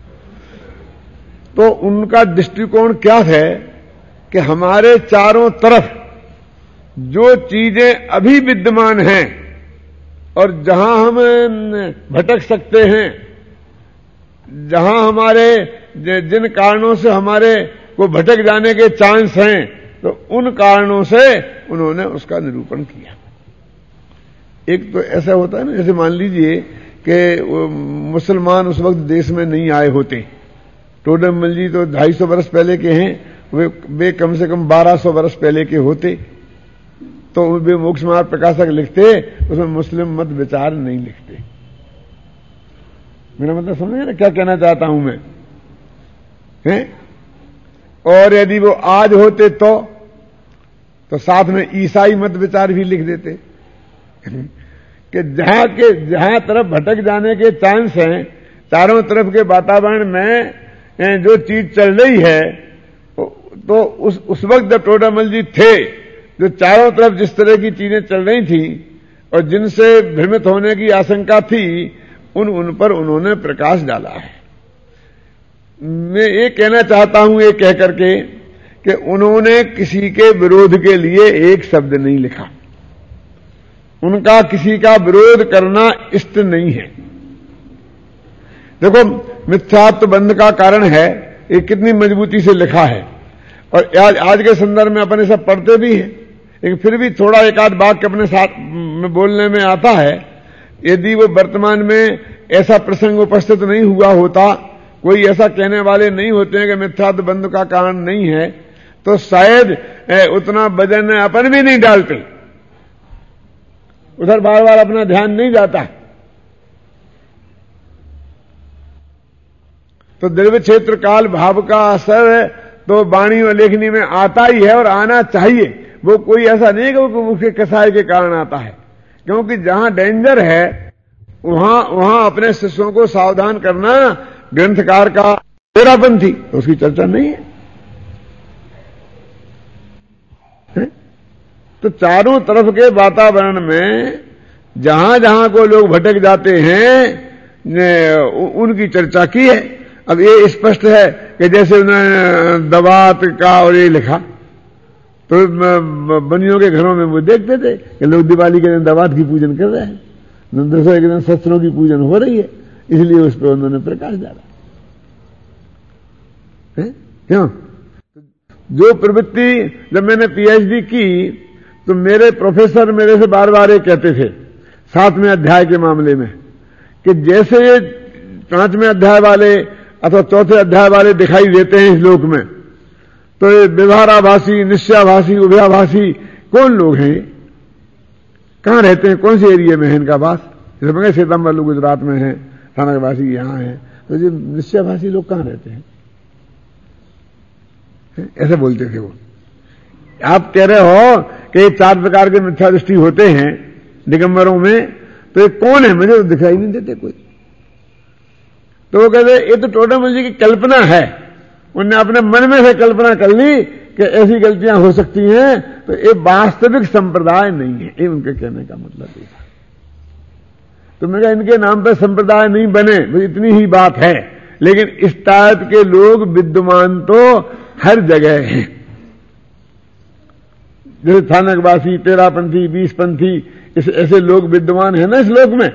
तो उनका दृष्टिकोण क्या है कि हमारे चारों तरफ जो चीजें अभी विद्यमान हैं और जहां हम भटक सकते हैं, जहां हमारे जिन कारणों से हमारे को भटक जाने के चांस हैं, तो उन कारणों से उन्होंने उसका निरूपण किया। एक तो ऐसा होता है ना, जैसे मान लीजिए कि मुसलमान उस वक्त देश में नहीं आए होते। टोडरमल जी तो ढाई सौ वर्ष पहले के हैं, वे, वे कम से कम बारह सौ वर्ष पहले के होते, तो वे मोक्ष मार्ग प्रकाशक लिखते, उसमें मुस्लिम मत विचार नहीं लिखते। मेरा मतलब समझे ना क्या कहना चाहता हूं मैं, हैं? और यदि वो आज होते तो तो साथ में ईसाई मत विचार भी लिख देते कि जहां के जहां तरफ भटक जाने के चांस हैं, चारों तरफ के वातावरण में जो चीज चल रही है, तो उस उस वक्त जब टोडरमल जी थे, जो चारों तरफ जिस तरह की चीजें चल रही थी और जिनसे भ्रमित होने की आशंका थी, उन उन पर उन्होंने प्रकाश डाला है। मैं ये कहना चाहता हूं ये कह करके कि उन्होंने किसी के विरोध के लिए एक शब्द नहीं लिखा, उनका किसी का विरोध करना इष्ट नहीं है। देखो मिथ्यात्व बंध का कारण है, ये कितनी मजबूती से लिखा है, और आज आज के संदर्भ में अपने सब पढ़ते भी हैं, लेकिन फिर भी थोड़ा एक आध वाक्य अपने साथ में बोलने में आता है। यदि वो वर्तमान में ऐसा प्रसंग उपस्थित नहीं हुआ होता, कोई ऐसा कहने वाले नहीं होते हैं कि मिथ्यात्व बंध का कारण नहीं है, तो शायद उतना वजन अपन भी नहीं डालते, उधर बार बार अपना ध्यान नहीं जाता। तो द्रव्य क्षेत्र काल भाव का असर तो वाणी और लेखनी में आता ही है और आना चाहिए। वो कोई ऐसा नहीं है कि वो उसके कसाय के कारण आता है, क्योंकि जहां डेंजर है वहां वहां अपने शिष्यों को सावधान करना ग्रंथकार का तेरापंथी, तो उसकी चर्चा नहीं है, है? तो चारों तरफ के वातावरण में जहां जहां को लोग भटक जाते हैं उनकी चर्चा की है। अब ये स्पष्ट है कि जैसे उन्होंने दवात का और ये लिखा, तो बनियों के घरों में वो देखते थे कि लोग दिवाली के दिन दवात की पूजन कर रहे हैं, दशहरे के दिन शस्त्रों की पूजन हो रही है, इसलिए उस पर उन्होंने प्रकाश डाला है। क्यों? जो प्रवृत्ति, जब मैंने पीएचडी की तो मेरे प्रोफेसर मेरे से बार बार ये कहते थे सातवें अध्याय के मामले में कि जैसे ये पांचवें अध्याय वाले अथवा चौथे अध्याय वाले दिखाई देते हैं इस लोक में, तो ये व्यवहाराभासी, निश्चयाभासी, उभयाभासी कौन लोग हैं? ये कहां रहते हैं? कौन से एरिया में है इनका वास? जैसे सीतामढ़ी लोग गुजरात में है, थानावासी यहां है, तो ये निश्चयाभासी लोग कहां रहते हैं? ऐसे बोलते थे वो। आप कह रहे हो कि चार प्रकार के मिथ्या दृष्टि होते हैं दिगंबरों में, तो ये कौन है? मुझे तो दिखाई नहीं देते कोई। तो वो कहते ये तो टोटम जी की कल्पना है, उनने अपने मन में से कल्पना कर ली कि ऐसी गलतियां हो सकती हैं, तो ये वास्तविक संप्रदाय नहीं है, ये उनके कहने का मतलब है। तो मैं कहा इनके नाम पर संप्रदाय नहीं बने, इतनी ही बात है, लेकिन इस टाइप के लोग विद्यमान तो हर जगह हैं। जैसे थानकवासी, तेरापंथी, बीसपंथी, इस ऐसे लोग विद्यमान है ना इस लोक में।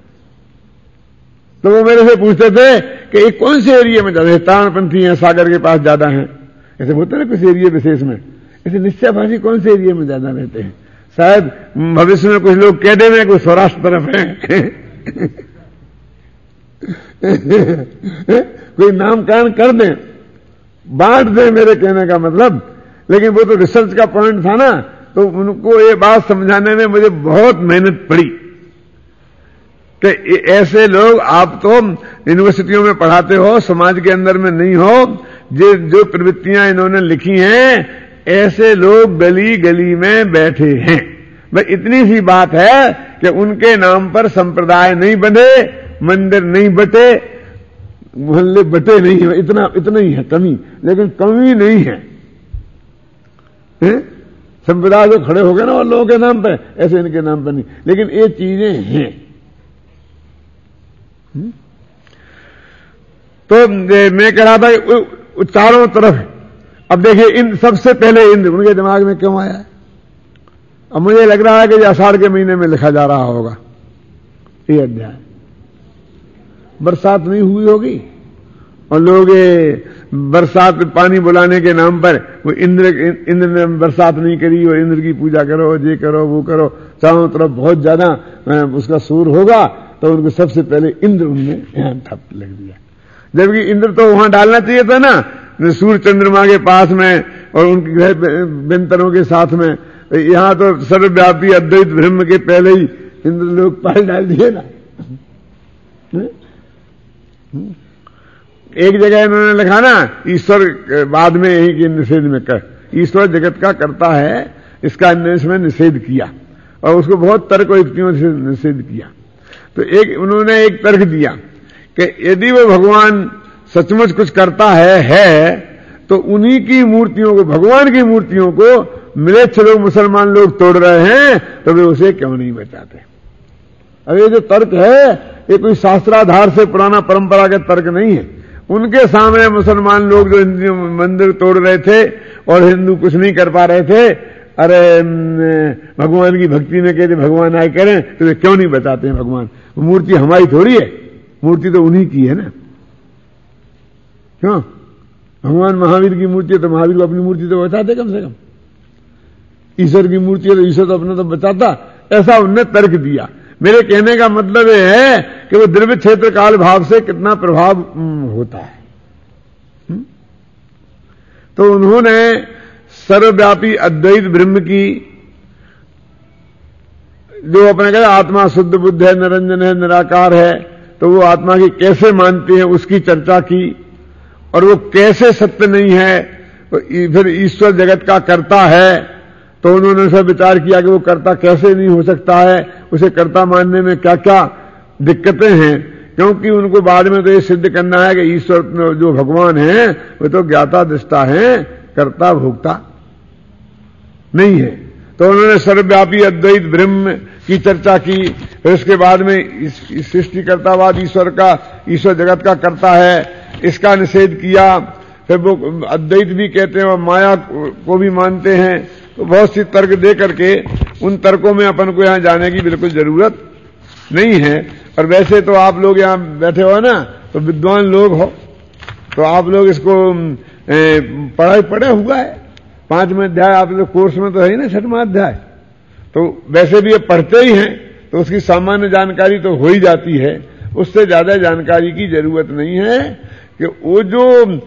तो वो मेरे से पूछते थे कि ये कौन से एरिया में ज्यादा है? तारणपंथी हैं, सागर के पास ज्यादा हैं, ऐसे बोलते ना कुछ एरिया विशेष में। ऐसे निश्चयभाषी कौन से एरिया में ज्यादा रहते हैं? शायद भविष्य में कुछ लोग कह देंगे कि सौराष्ट्र तरफ है कोई नामकरण कर दें, बांट दें, मेरे कहने का मतलब। लेकिन वो तो रिसर्च का पॉइंट था ना, तो उनको ये बात समझाने में मुझे बहुत मेहनत पड़ी कि ऐसे लोग आप तो यूनिवर्सिटियों में पढ़ाते हो, समाज के अंदर में नहीं हो। जो जो प्रवृत्तियां इन्होंने लिखी हैं, ऐसे लोग गली गली में बैठे हैं। बस इतनी सी बात है कि उनके नाम पर संप्रदाय नहीं बने, मंदिर नहीं बटे, मोहल्ले बटे नहीं है, इतना इतना ही है कमी, लेकिन कमी नहीं है, है? संप्रदाय जो खड़े हो गए ना और लोगों के नाम पे, ऐसे इनके नाम पर नहीं, लेकिन ये चीजें हैं। तो मैं कह रहा था चारों तरफ। अब देखिए इन सबसे पहले इंद्र उनके दिमाग में क्यों आया? अब मुझे लग रहा है कि आषाढ़ के महीने में लिखा जा रहा होगा ये अध्याय। बरसात नहीं हुई होगी और लोग बरसात पानी बुलाने के नाम पर वो इंद्र इंद्र ने बरसात नहीं करी और इंद्र की पूजा करो, ये करो, वो करो, चारों तरफ बहुत ज्यादा उसका शोर होगा, तो उनको सबसे पहले इंद्र उनने यहां ठप लग दिया। जबकि इंद्र तो वहां डालना चाहिए था ना, सूर्य चंद्रमा के पास में और उनके ग्रह व्यंतरों के साथ में। यहां तो सर्वव्यापी अद्वैत ब्रह्म के पहले ही इंद्र लोग पाल डाल दिए ना। एक जगह इन्होंने लिखा ना, ईश्वर बाद में यही कि निषेध में कर, ईश्वर जगत का करता है, इसका इसमें निषेध किया और उसको बहुत तर्क युक्तियों से निषेध किया। तो एक उन्होंने एक तर्क दिया कि यदि वो भगवान सचमुच कुछ करता है है तो उन्हीं की मूर्तियों को, भगवान की मूर्तियों को मिलेच्छ लोग, मुसलमान लोग तोड़ रहे हैं, तो वे उसे क्यों नहीं बचाते? अब ये जो तर्क है ये कोई शास्त्राधार से पुराना परंपरागत तर्क नहीं है, उनके सामने मुसलमान लोग जो हिंदू मंदिर तोड़ रहे थे और हिंदू कुछ नहीं कर पा रहे थे, अरे भगवान की भक्ति में कहते भगवान आए करें तो वे क्यों नहीं बताते हैं भगवान? मूर्ति हमारी थोड़ी है, मूर्ति तो उन्हीं की है ना। क्यों? भगवान महावीर की मूर्ति है तो महावीर को अपनी मूर्ति तो बताते कम से कम। ईश्वर की मूर्ति है तो ईश्वर तो अपना तो बताता। ऐसा उनने तर्क दिया। मेरे कहने का मतलब यह है कि वो द्रव्य क्षेत्र काल भाव से कितना प्रभाव होता है। तो उन्होंने सर्वव्यापी अद्वैत ब्रह्म की, जो अपने कहते आत्मा शुद्ध बुद्ध है, निरंजन है, निराकार है, तो वो आत्मा की कैसे मानते हैं उसकी चर्चा की, और वो कैसे सत्य नहीं है, तो फिर ईश्वर जगत का कर्ता है, तो उन्होंने सब विचार किया कि वो कर्ता कैसे नहीं हो सकता है, उसे कर्ता मानने में क्या क्या दिक्कतें हैं, क्योंकि उनको बाद में तो ये सिद्ध करना है कि ईश्वर जो भगवान है वो तो ज्ञाता दृष्टा है, कर्ता भोक्ता नहीं है। तो उन्होंने सर्वव्यापी अद्वैत ब्रह्म की चर्चा की। फिर उसके बाद में इस, इस सृष्टिकर्तावाद ईश्वर का, ईश्वर जगत का कर्ता है, इसका निषेध किया। फिर वो अद्वैत भी कहते हैं और माया को भी मानते हैं। तो बहुत सी तर्क दे करके, उन तर्कों में अपन को यहां जाने की बिल्कुल जरूरत नहीं है। और वैसे तो आप लोग यहां बैठे हो ना, तो विद्वान लोग हो, तो आप लोग इसको पढ़ाई पढ़े हुआ है। पांचवें अध्याय आप लोग कोर्स में तो है ही ना, छठवां अध्याय, तो वैसे भी ये पढ़ते ही हैं, तो उसकी सामान्य जानकारी तो हो ही जाती है। उससे ज्यादा जानकारी की जरूरत नहीं है कि वो जो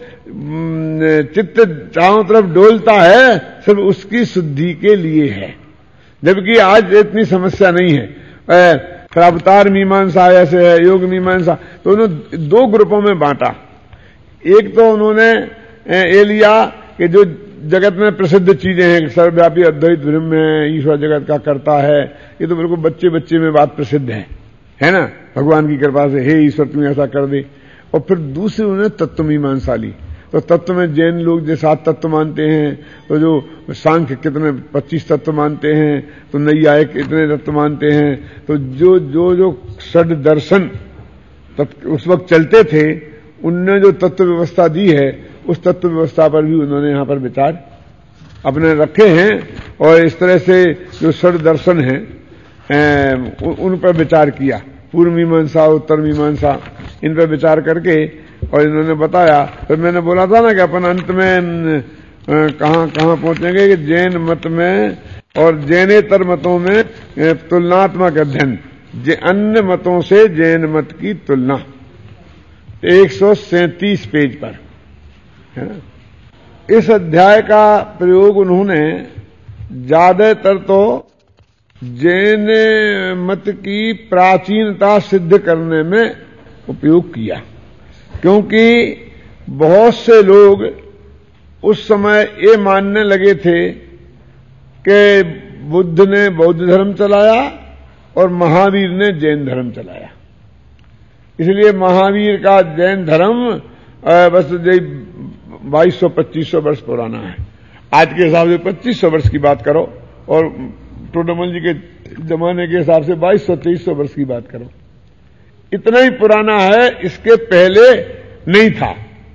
चित्त चारों तरफ डोलता है सिर्फ उसकी शुद्धि के लिए है, जबकि आज इतनी समस्या नहीं है। अवतार मीमांसा ऐसे है, योग मीमांसा, तो उन्होंने दो ग्रुपों में बांटा। एक तो उन्होंने ये लिया कि जो जगत में प्रसिद्ध चीजें हैं, सर्वव्यापी अद्वैत ब्रह्म है, ईश्वर जगत का कर्ता है, ये तो बिल्कुल बच्चे बच्चे में बात प्रसिद्ध है, है ना, भगवान की कृपा से, हे ईश्वर तुम्हें ऐसा कर दे। और फिर दूसरे उन्होंने तत्व मीमांसा ली। तो तत्व में जैन लोग जो सात तत्व मानते हैं, तो जो सांख्य कितने पच्चीस तत्व मानते हैं, तो नैयायिक इतने तत्व मानते हैं। तो जो जो जो षड दर्शन उस वक्त चलते थे, उनने जो तत्व व्यवस्था दी है, उस तत्व व्यवस्था पर भी उन्होंने यहां पर विचार अपने रखे हैं। और इस तरह से जो षड दर्शन हैं उन पर विचार किया, पूर्व मीमांसा, उत्तर मीमांसा, इन पर विचार करके और इन्होंने बताया। तो मैंने बोला था ना कि अपन अंत में कहां कहां पहुंचेंगे कि जैन मत में और जैनेतर मतों में तुलनात्मक अध्ययन, अन्य मतों से जैन मत की तुलना, एक सौ सैंतीस पेज पर है ना। इस अध्याय का प्रयोग उन्होंने ज्यादातर तो जैन मत की प्राचीनता सिद्ध करने में उपयोग किया, क्योंकि बहुत से लोग उस समय ये मानने लगे थे कि बुद्ध ने बौद्ध धर्म चलाया और महावीर ने जैन धर्म चलाया, इसलिए महावीर का जैन धर्म बस बाईस सौ पच्चीस सौ वर्ष पुराना है। आज के हिसाब से पच्चीस सौ वर्ष की बात करो और टोडरमल जी के जमाने के हिसाब से बाईस सौ तेईस सौ वर्ष की बात करो, इतना ही पुराना है, इसके पहले नहीं था।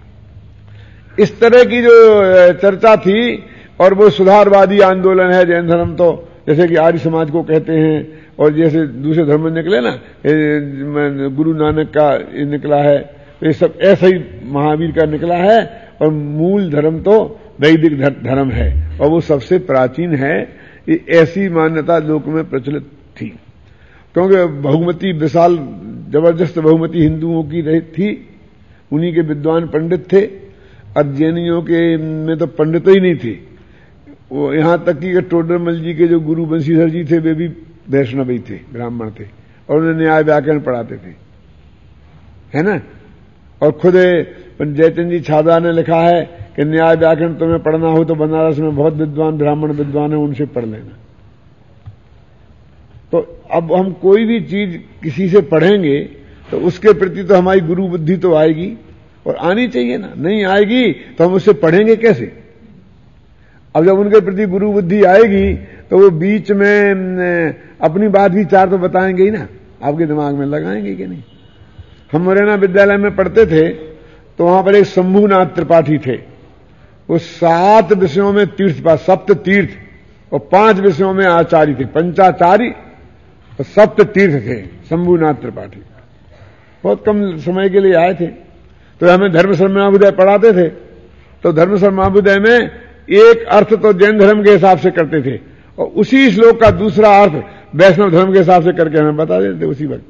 इस तरह की जो चर्चा थी, और वो सुधारवादी आंदोलन है जैन धर्म, तो जैसे कि आर्य समाज को कहते हैं, और जैसे दूसरे धर्म निकले ना, गुरु नानक का निकला है, तो ये सब ऐसा ही महावीर का निकला है। और मूल धर्म तो वैदिक धर्म है और वो सबसे प्राचीन है। ये ऐसी मान्यता लोक में प्रचलित थी, क्योंकि बहुमती विशाल जबरदस्त बहुमती हिंदुओं की रही थी, उन्हीं के विद्वान पंडित थे। और जैनियों के में तो पंडित ही नहीं थे, वो यहां तक कि टोडरमल जी के जो गुरु बंशीधर जी थे वे भी वैष्णव ही थे, ब्राह्मण थे, और उन्हें न्याय व्याकरण पढ़ाते थे, है ना। और खुद जयचंद जी छादा ने लिखा है कि न्याय व्याकरण तुम्हें पढ़ना हो तो बनारस में बहुत विद्वान ब्राह्मण विद्वान है, उनसे पढ़ लेना। तो अब हम कोई भी चीज किसी से पढ़ेंगे तो उसके प्रति तो हमारी गुरु बुद्धि तो आएगी, और आनी चाहिए ना, नहीं आएगी तो हम उससे पढ़ेंगे कैसे। अब जब उनके प्रति गुरु बुद्धि आएगी तो वो बीच में अपनी बात भी चार तो बताएंगे ही ना, आपके दिमाग में लगाएंगे कि नहीं। हम मुरैना विद्यालय में पढ़ते थे तो वहां पर एक शंभुनाथ त्रिपाठी थे। वो सात विषयों में तीर्थ पास, सप्त तीर्थ, और पांच विषयों में आचार्य थे, पंचाचारी और सप्त तीर्थ थे शंभुनाथ त्रिपाठी। बहुत कम समय के लिए आए थे। तो हमें धर्म शर्माभुदय पढ़ाते थे। तो धर्म शर्माभुदय में एक अर्थ तो जैन धर्म के हिसाब से करते थे और उसी श्लोक का दूसरा अर्थ वैष्णव धर्म के हिसाब से करके हमें बता देते उसी वक्त।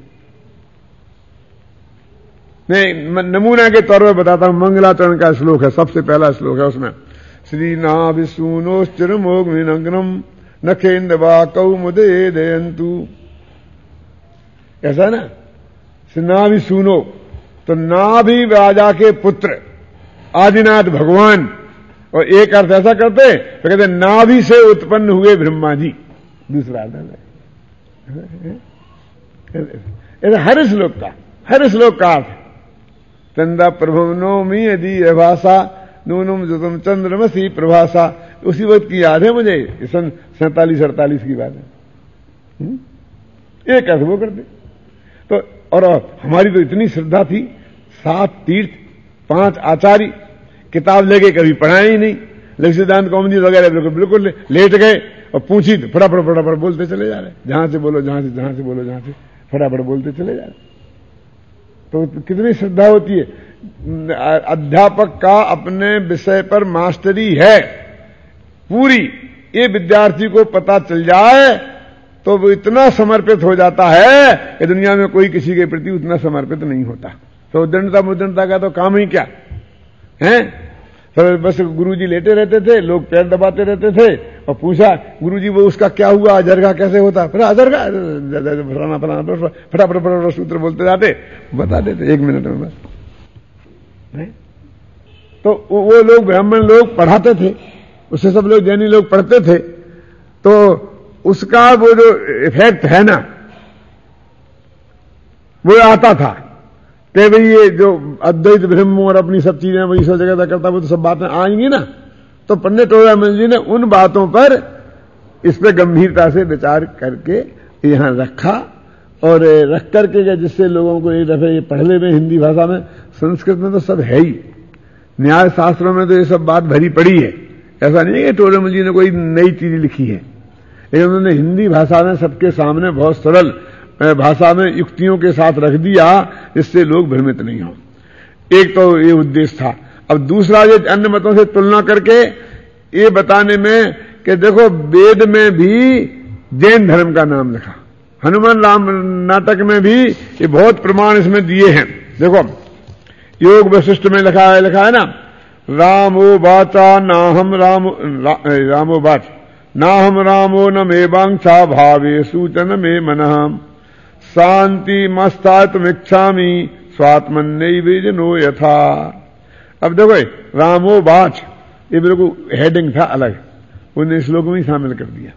मैं नमूना के तौर पर बताता हूं। मंगलाचरण का श्लोक है, सबसे पहला श्लोक है उसमें, श्री नाभिसूनोश्चिरमोग्निनग्नम नखेन्द्रवा कौमुदे दयन्तु, ऐसा ना, नाभिसूनो, तो नाभि राजा के पुत्र आदिनाथ भगवान, और एक अर्थ ऐसा करते तो कहते नाभि से उत्पन्न हुए ब्रह्मा जी, दूसरा अर्थ है हर श्लोक का, हर श्लोक का अर्थ। चंदा प्रभुनोमी यदि भाषा नूनुम जुतम चंद्रमसी प्रभाषा, उसी वक्त की याद है मुझे, सन सैतालीस अड़तालीस की बात है। एक अर्थ वो करते। तो और हमारी तो इतनी श्रद्धा थी, सात तीर्थ, पांच आचार्य, किताब लेके कभी पढ़ाया ही नहीं। लक्ष्मीदान कौमुदी वगैरह बिल्कुल बिल्कुल लेट गए और पूछी तो फटाफट फटाफट बोलते चले जा रहे, जहां से बोलो जहां से जहां से बोलो जहां से फटाफट बोलते चले जा रहे। तो कितनी श्रद्धा होती है। अध्यापक का अपने विषय पर मास्टरी है पूरी, ये विद्यार्थी को पता चल जाए तो वो इतना समर्पित हो जाता है कि दुनिया में कोई किसी के प्रति उतना समर्पित नहीं होता। तो उद्दंडता मुद्दंडता का तो काम ही क्या है। तो बस गुरुजी लेटे रहते थे, लोग पैर दबाते रहते थे और पूछा गुरुजी वो उसका क्या हुआ, अजरगा कैसे होता, फिर अजरगा फलाना फलाना फटाफट फटाफट सूत्र बोलते जाते, बता देते एक मिनट में बस। तो वो लोग ब्राह्मण लोग पढ़ाते थे, उससे सब लोग जैनी लोग पढ़ते थे। तो उसका वो जो इफेक्ट है ना वो आता था कि भाई ये जो अद्वैत ब्रह्म और अपनी सब चीजें वही सब जगह करता, वो तो सब बातें आएंगी ना। तो पंडित टोडामल जी ने उन बातों पर इस पे गंभीरता से विचार करके यहां रखा और रख करके जिससे लोगों को एक दफे ये पढ़ने में हिंदी भाषा में, संस्कृत में तो सब है ही, न्याय शास्त्रों में तो ये सब बात भरी पड़ी है। ऐसा नहीं है कि टोडामल जी ने कोई नई चीज लिखी है, लेकिन उन्होंने हिंदी भाषा में सबके सामने बहुत सरल भाषा में युक्तियों के साथ रख दिया जिससे लोग भ्रमित नहीं हो। एक तो ये उद्देश्य था। अब दूसरा ये अन्य मतों से तुलना करके ये बताने में कि देखो वेद में भी जैन धर्म का नाम लिखा, हनुमान राम नाटक में भी ये बहुत प्रमाण इसमें दिए हैं। देखो योग वशिष्ठ में लिखा है लिखा है ना, रामो वाचा नाहम राम रा, रामो वाच नाहम रामो न मे वांछा भावे सूचन में मनः शांति मस्तात्मिच्छामि स्वात्मन्नैवेजनो यथा। अब देखो रामो वाच ये बिल्कुल हेडिंग था अलग, उन्हें श्लोक में ही शामिल कर दिया।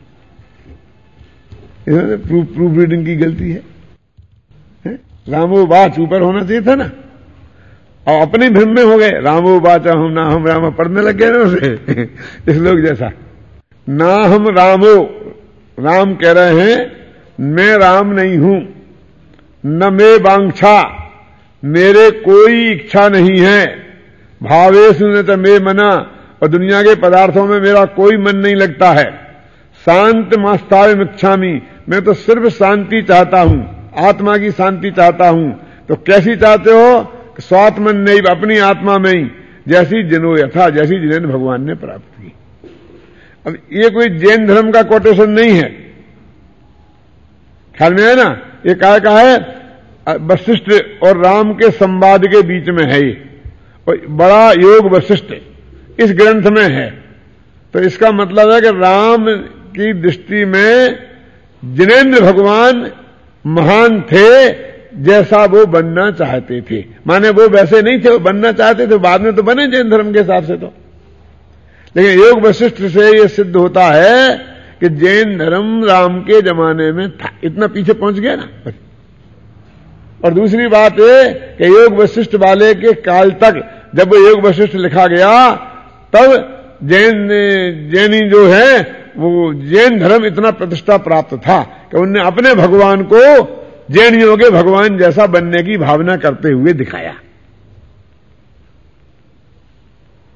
प्रूफ प्रूफ रीडिंग की गलती है, है? रामो वाच ऊपर होना चाहिए था ना, और अपने भ्रम में हो गए। रामो वाच हम ना हम राम पढ़ने लग गए ना उसे इस लोग जैसा। ना हम रामो, राम कह रहे हैं मैं राम नहीं हूं, न मैं वांछा मेरे कोई इच्छा नहीं है, भावेषु न च मे मना और दुनिया के पदार्थों में मेरा कोई मन नहीं लगता है, शांत मास्ताव इच्छामी मैं तो सिर्फ शांति चाहता हूं, आत्मा की शांति चाहता हूं। तो कैसी चाहते हो? स्वात्मन नहीं, अपनी आत्मा में ही, जैसी जिनो यथा, जैसी जिन्हें भगवान ने प्राप्त की। अब ये कोई जैन धर्म का कोटेशन नहीं है, ख्याल में है ना। ये क्या कहा है, वशिष्ठ और राम के संवाद के बीच में है ये, और बड़ा योग वशिष्ठ इस ग्रंथ में है। तो इसका मतलब है कि राम की दृष्टि में जिनेन्द्र भगवान महान थे जैसा वो बनना चाहते थे। माने वो वैसे नहीं थे, वो बनना चाहते थे, बाद में तो बने जैन धर्म के हिसाब से। तो लेकिन योग वशिष्ठ से ये सिद्ध होता है कि जैन धर्म राम के जमाने में था, इतना पीछे पहुंच गया ना। और दूसरी बात ये कि योग वशिष्ठ वाले के काल तक जब वो योग वशिष्ठ लिखा गया तब जैन जैनी जो है वो जैन धर्म इतना प्रतिष्ठा प्राप्त था कि उनने अपने भगवान को जैनियों के भगवान जैसा बनने की भावना करते हुए दिखाया।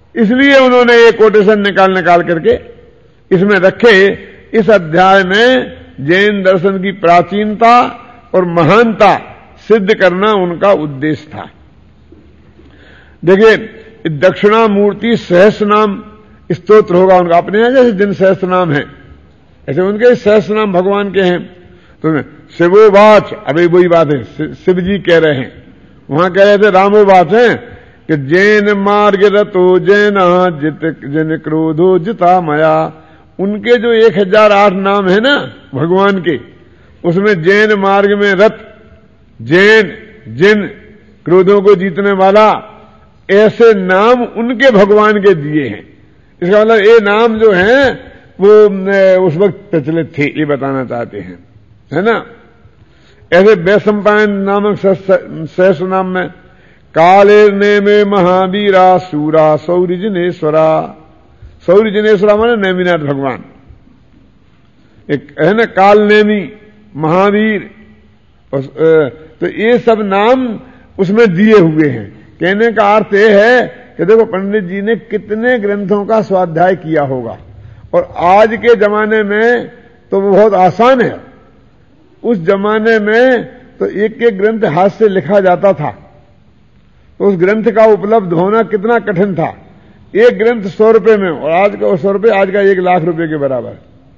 इसलिए उन्होंने ये कोटेशन निकाल निकाल करके इसमें रखे। इस अध्याय में जैन दर्शन की प्राचीनता और महानता सिद्ध करना उनका उद्देश्य था। देखिए, दक्षिणामूर्ति सहस्र नाम स्तोत्र होगा उनका, अपने यहां जैसे जिन सहस्र नाम है ऐसे उनके सहस्र नाम भगवान के हैं। तो शिवोवाच, अभी वही बात है, शिव जी कह रहे हैं, वहां कह रहे थे रामोवाच है कि जैन मार्ग रतो जैना जित जन क्रोधो जिता मया। उनके जो एक हजार आठ नाम है ना भगवान के, उसमें जैन मार्ग में रत, जैन, जिन, क्रोधों को जीतने वाला, ऐसे नाम उनके भगवान के दिए हैं। इसका मतलब ये नाम जो है वो उस वक्त प्रचलित थे, ये बताना चाहते हैं, है ना। ऐसे वैशंपायन नामक सहस्र नाम में कालेर ने में महावीरा सूरा सौर्य जिनेश्वरा। सौर्य जिनेश्वरा माने नेमिनाथ भगवान, एक है ना, काल नेमी, महावीर, तो ये सब नाम उसमें दिए हुए हैं। कहने का अर्थ यह है कि देखो पंडित जी ने कितने ग्रंथों का स्वाध्याय किया होगा, और आज के जमाने में तो वो बहुत आसान है। उस जमाने में तो एक एक ग्रंथ हाथ से लिखा जाता था, तो उस ग्रंथ का उपलब्ध होना कितना कठिन था। एक ग्रंथ सौ रुपए में, और आज का सौ रुपए आज का एक लाख रुपए के बराबर,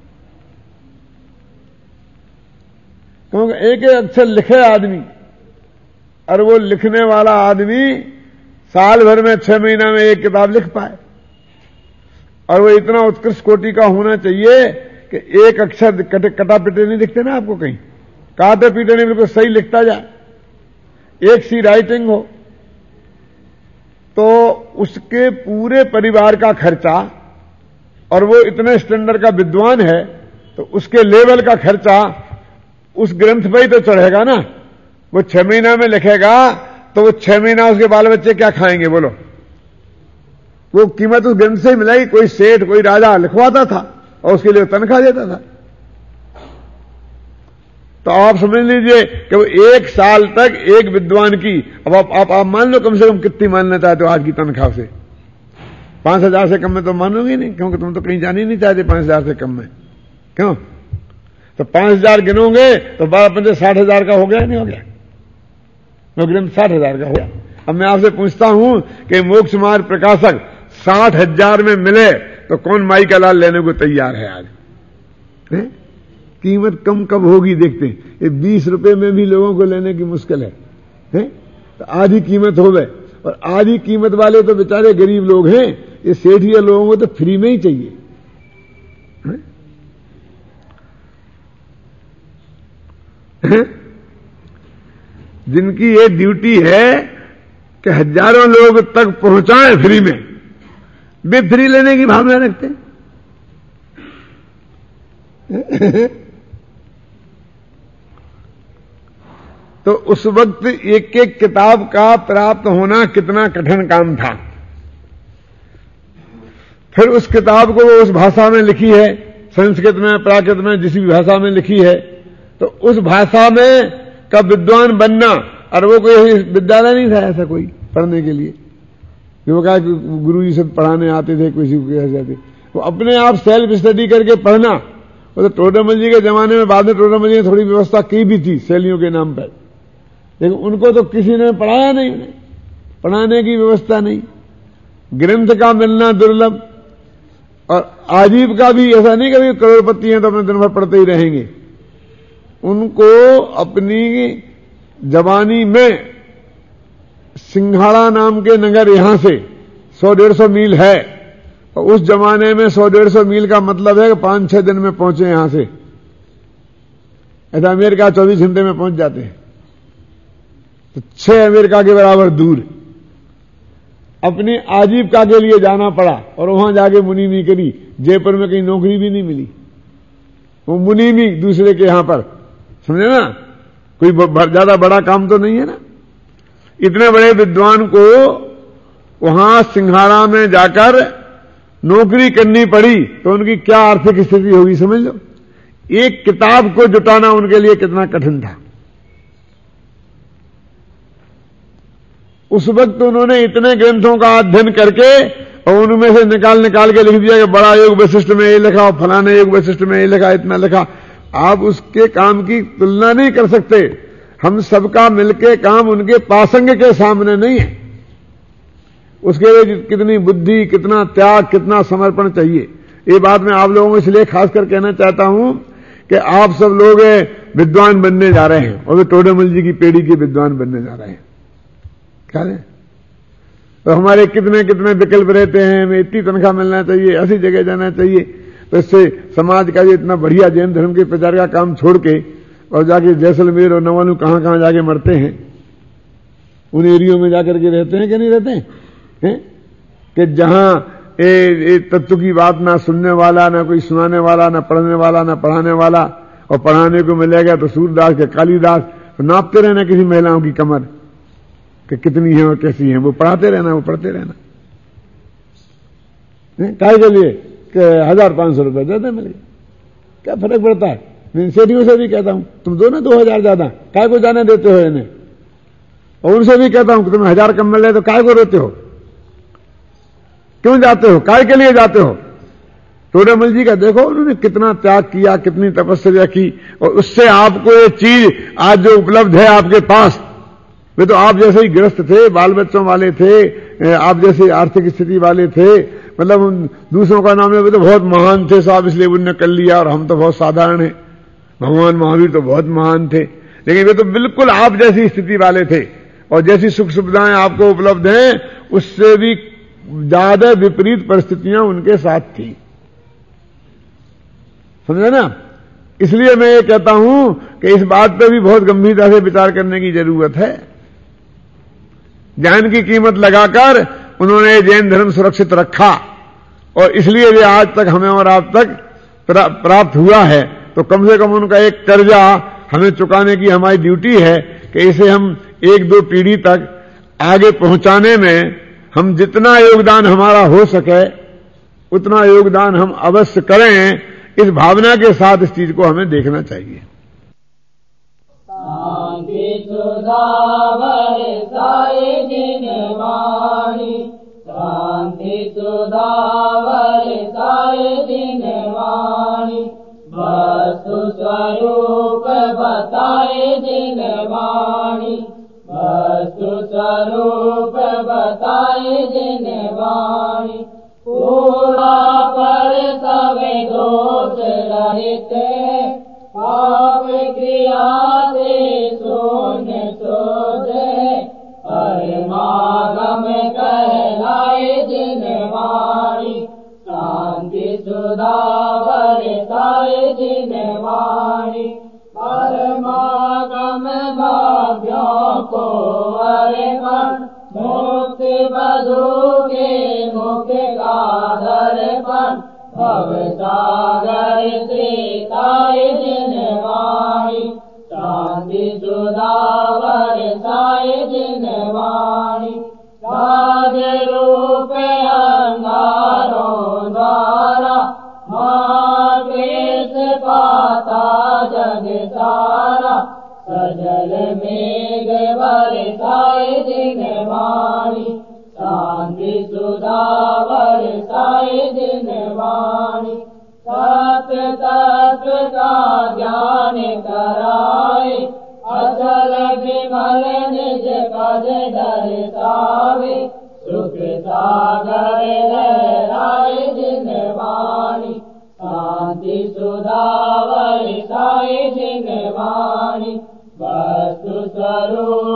क्योंकि एक एक अक्षर लिखे आदमी, और वो लिखने वाला आदमी साल भर में छह महीना में एक किताब लिख पाए, और वो इतना उत्कृष्ट कोटि का होना चाहिए कि एक अक्षर कटे कटा पिटे नहीं दिखते ना आपको कहीं, काटे पीटे नहीं, बिल्कुल सही लिखता जाए, एक सी राइटिंग हो। तो उसके पूरे परिवार का खर्चा, और वो इतने स्टैंडर्ड का विद्वान है तो उसके लेवल का खर्चा उस ग्रंथ पर ही तो चढ़ेगा ना। वो छह महीना में लिखेगा तो वो छह महीना उसके बाल बच्चे क्या खाएंगे बोलो। वो कीमत उस ग्रंथ से ही मिलेगी। कोई सेठ, कोई राजा लिखवाता था और उसके लिए तनख्वाह देता था। तो आप समझ लीजिए कि वो एक साल तक एक विद्वान की, अब आप, आप, आप मान लो कम से कम कितनी मानना चाहते हो आज की तनख्वाह से। पांच हजार से कम में तो मानोगे नहीं, क्योंकि तुम तो कहीं जाने नहीं चाहते पांच हजार से कम में। क्यों? तो पांच हजार गिनोगे तो बारह पंजे साठ हजार का हो गया, नहीं हो गया? वो ग्रंथ साठ हजार का हो गया। अब मैं आपसे पूछता हूं कि मोक्ष मार्ग प्रकाशक साठ हजार में मिले तो कौन माई का लाल लेने को तैयार है आज? है? कीमत कम कब होगी देखते हैं। ये बीस रुपए में भी लोगों को लेने की मुश्किल है, है? तो आधी कीमत हो गए, और आधी कीमत वाले तो बेचारे गरीब लोग हैं। ये सेठिया लोगों को तो फ्री में ही चाहिए, है? है? जिनकी ये ड्यूटी है कि हजारों लोग तक पहुंचाएं फ्री में, वे फ्री लेने की भावना रखते हैं। तो उस वक्त एक एक किताब का प्राप्त होना कितना कठिन काम था। फिर उस किताब को वो उस भाषा में लिखी है, संस्कृत में, प्राकृत में, जिस भी भाषा में लिखी है, तो उस भाषा में का विद्वान बनना, और वो कोई विद्यालय नहीं था ऐसा कोई पढ़ने के लिए। जो कहा कि गुरु जी से पढ़ाने आते थे, किसी को कैसे आते, वो अपने आप सेल्फ स्टडी करके पढ़ना। वो तो टोडरमल जी के जमाने में, बाद में टोडरमल जी ने थोड़ी व्यवस्था की भी थी शैलियों के नाम पर, लेकिन उनको तो किसी ने पढ़ाया नहीं, उन्हें पढ़ाने की व्यवस्था नहीं। ग्रंथ का मिलना दुर्लभ, और आजीविका भी ऐसा नहीं कभी करोड़पति हैं तो अपने दिन भर पढ़ते ही रहेंगे। उनको अपनी जवानी में सिंघाड़ा नाम के नगर यहां से सौ डेढ़ सौ मील है, और उस जमाने में सौ डेढ़ सौ मील का मतलब है कि पांच छह दिन में पहुंचे यहां से। ऐसा अमेरिका चौबीस घंटे में पहुंच जाते हैं, तो छह अमेरिका के बराबर दूर अपनी आजीविका के लिए जाना पड़ा, और वहां जाके मुनीमी करी। जयपुर में कहीं नौकरी भी नहीं मिली, वो मुनीमी दूसरे के यहां पर, समझे ना, कोई ज्यादा बड़ा काम तो नहीं है ना। इतने बड़े विद्वान को वहां सिंघाड़ा में जाकर नौकरी करनी पड़ी, तो उनकी क्या आर्थिक स्थिति होगी समझ लो। एक किताब को जुटाना उनके लिए कितना कठिन था। उस वक्त उन्होंने इतने ग्रंथों का अध्ययन करके और उनमें से निकाल निकाल के लिख दिया कि बड़ा योग वशिष्ठ में ये लिखा और फलाने योग वशिष्ठ में ये लिखा, इतना लिखा। आप उसके काम की तुलना नहीं कर सकते। हम सबका मिलके काम उनके पासंग के सामने नहीं है। उसके लिए कितनी बुद्धि, कितना त्याग, कितना समर्पण चाहिए। ये बात मैं आप लोगों को इसलिए खासकर कहना चाहता हूं कि आप सब लोग विद्वान बनने जा रहे हैं और वे टोडेमल जी की पीढ़ी के विद्वान बनने जा रहे हैं। क्या है? तो हमारे कितने कितने विकल्प रहते हैं। हमें इतनी तनख्वाह मिलना चाहिए, ऐसी जगह जाना चाहिए। तो इससे समाज का ये इतना बढ़िया जैन धर्म के प्रचार का काम छोड़ के और जाके जैसलमेर और न मालूम कहां कहां जाके मरते हैं। उन एरियो में जाकर के रहते हैं कि नहीं रहते हैं, हैं? कि जहां ए, ए, तत्व की बात ना सुनने वाला, ना कोई सुनाने वाला, ना पढ़ने वाला, ना पढ़ाने वाला, और पढ़ाने को मिलेगा तो सूरदास के कालिदास। तो नापते रहना किसी महिलाओं की कमर कि कितनी है और कैसी है, वो पढ़ाते रहना, वो पढ़ते रहना। काय के लिए कि हजार पांच सौ रुपए ज्यादा मिले, क्या फर्क पड़ता है। मैं सेठियों से भी कहता हूं तुम दो ना दो हजार ज्यादा, काय को जाने देते हो इन्हें। और उनसे भी कहता हूं कि तुम्हें हजार कम मिल रहे तो काय को रोते हो, क्यों जाते हो, काय के लिए जाते हो। टोडेमल जी का देखो, उन्होंने कितना त्याग किया, कितनी तपस्या की, और उससे आपको ये चीज आज जो उपलब्ध है आपके पास। वे तो आप जैसे ही ग्रस्त थे, बाल बच्चों वाले थे, आप जैसे आर्थिक स्थिति वाले थे, मतलब दूसरों का नाम है वे तो बहुत महान थे साहब, इसलिए उन्होंने कर लिया, और हम तो बहुत साधारण हैं। भगवान महावीर तो बहुत महान थे, लेकिन वे तो बिल्कुल आप जैसी स्थिति वाले थे, और जैसी सुख सुविधाएं आपको उपलब्ध हैं उससे भी ज्यादा विपरीत परिस्थितियां उनके साथ थी। समझे ना। इसलिए मैं ये कहता हूं कि इस बात पर भी बहुत गंभीरता से विचार करने की जरूरत है। ज्ञान की कीमत लगाकर उन्होंने जैन धर्म सुरक्षित रखा, और इसलिए ये आज तक हमें और आप तक प्राप्त हुआ है। तो कम से कम उनका एक कर्जा हमें चुकाने की हमारी ड्यूटी है कि इसे हम एक दो पीढ़ी तक आगे पहुंचाने में हम जितना योगदान हमारा हो सके उतना योगदान हम अवश्य करें। इस भावना के साथ इस चीज को हमें देखना चाहिए। शांति सुधा बरसाए जिन वाणी, शांति सुधा बरसाए जिन वाणी, वस्तु स्वरूप बताए जिन वाणी, वस्तु स्वरूप बताए जिन वाणी, पूरा पर सब दोष रहित, पाप क्रिया से शून्य सोझे, परमागम कहलाए जिन वाणी, शांति सुधा बरसाए जिन वाणी, परमागम भाव्यों को अर्पण, मुक्ति बधू के मुख का दर्पण, भव सागर त्रिताय जिन वाणी, शांति सुधा बरसाए जिन वाणी, राज रूप अंगारों द्वारा महाक्लेश पाता जग सारा, सजल मेघ बरसाए जिन वाणी, शांति सुधा बरसाए जिन वाणी, सत्य तत्व का ज्ञान कराए, अचल विमल निज पद दर्शावे, सुख सागर लहराए जिन वाणी, शांति सुधा बरसाए जिन वाणी, वस्तु स्वरूप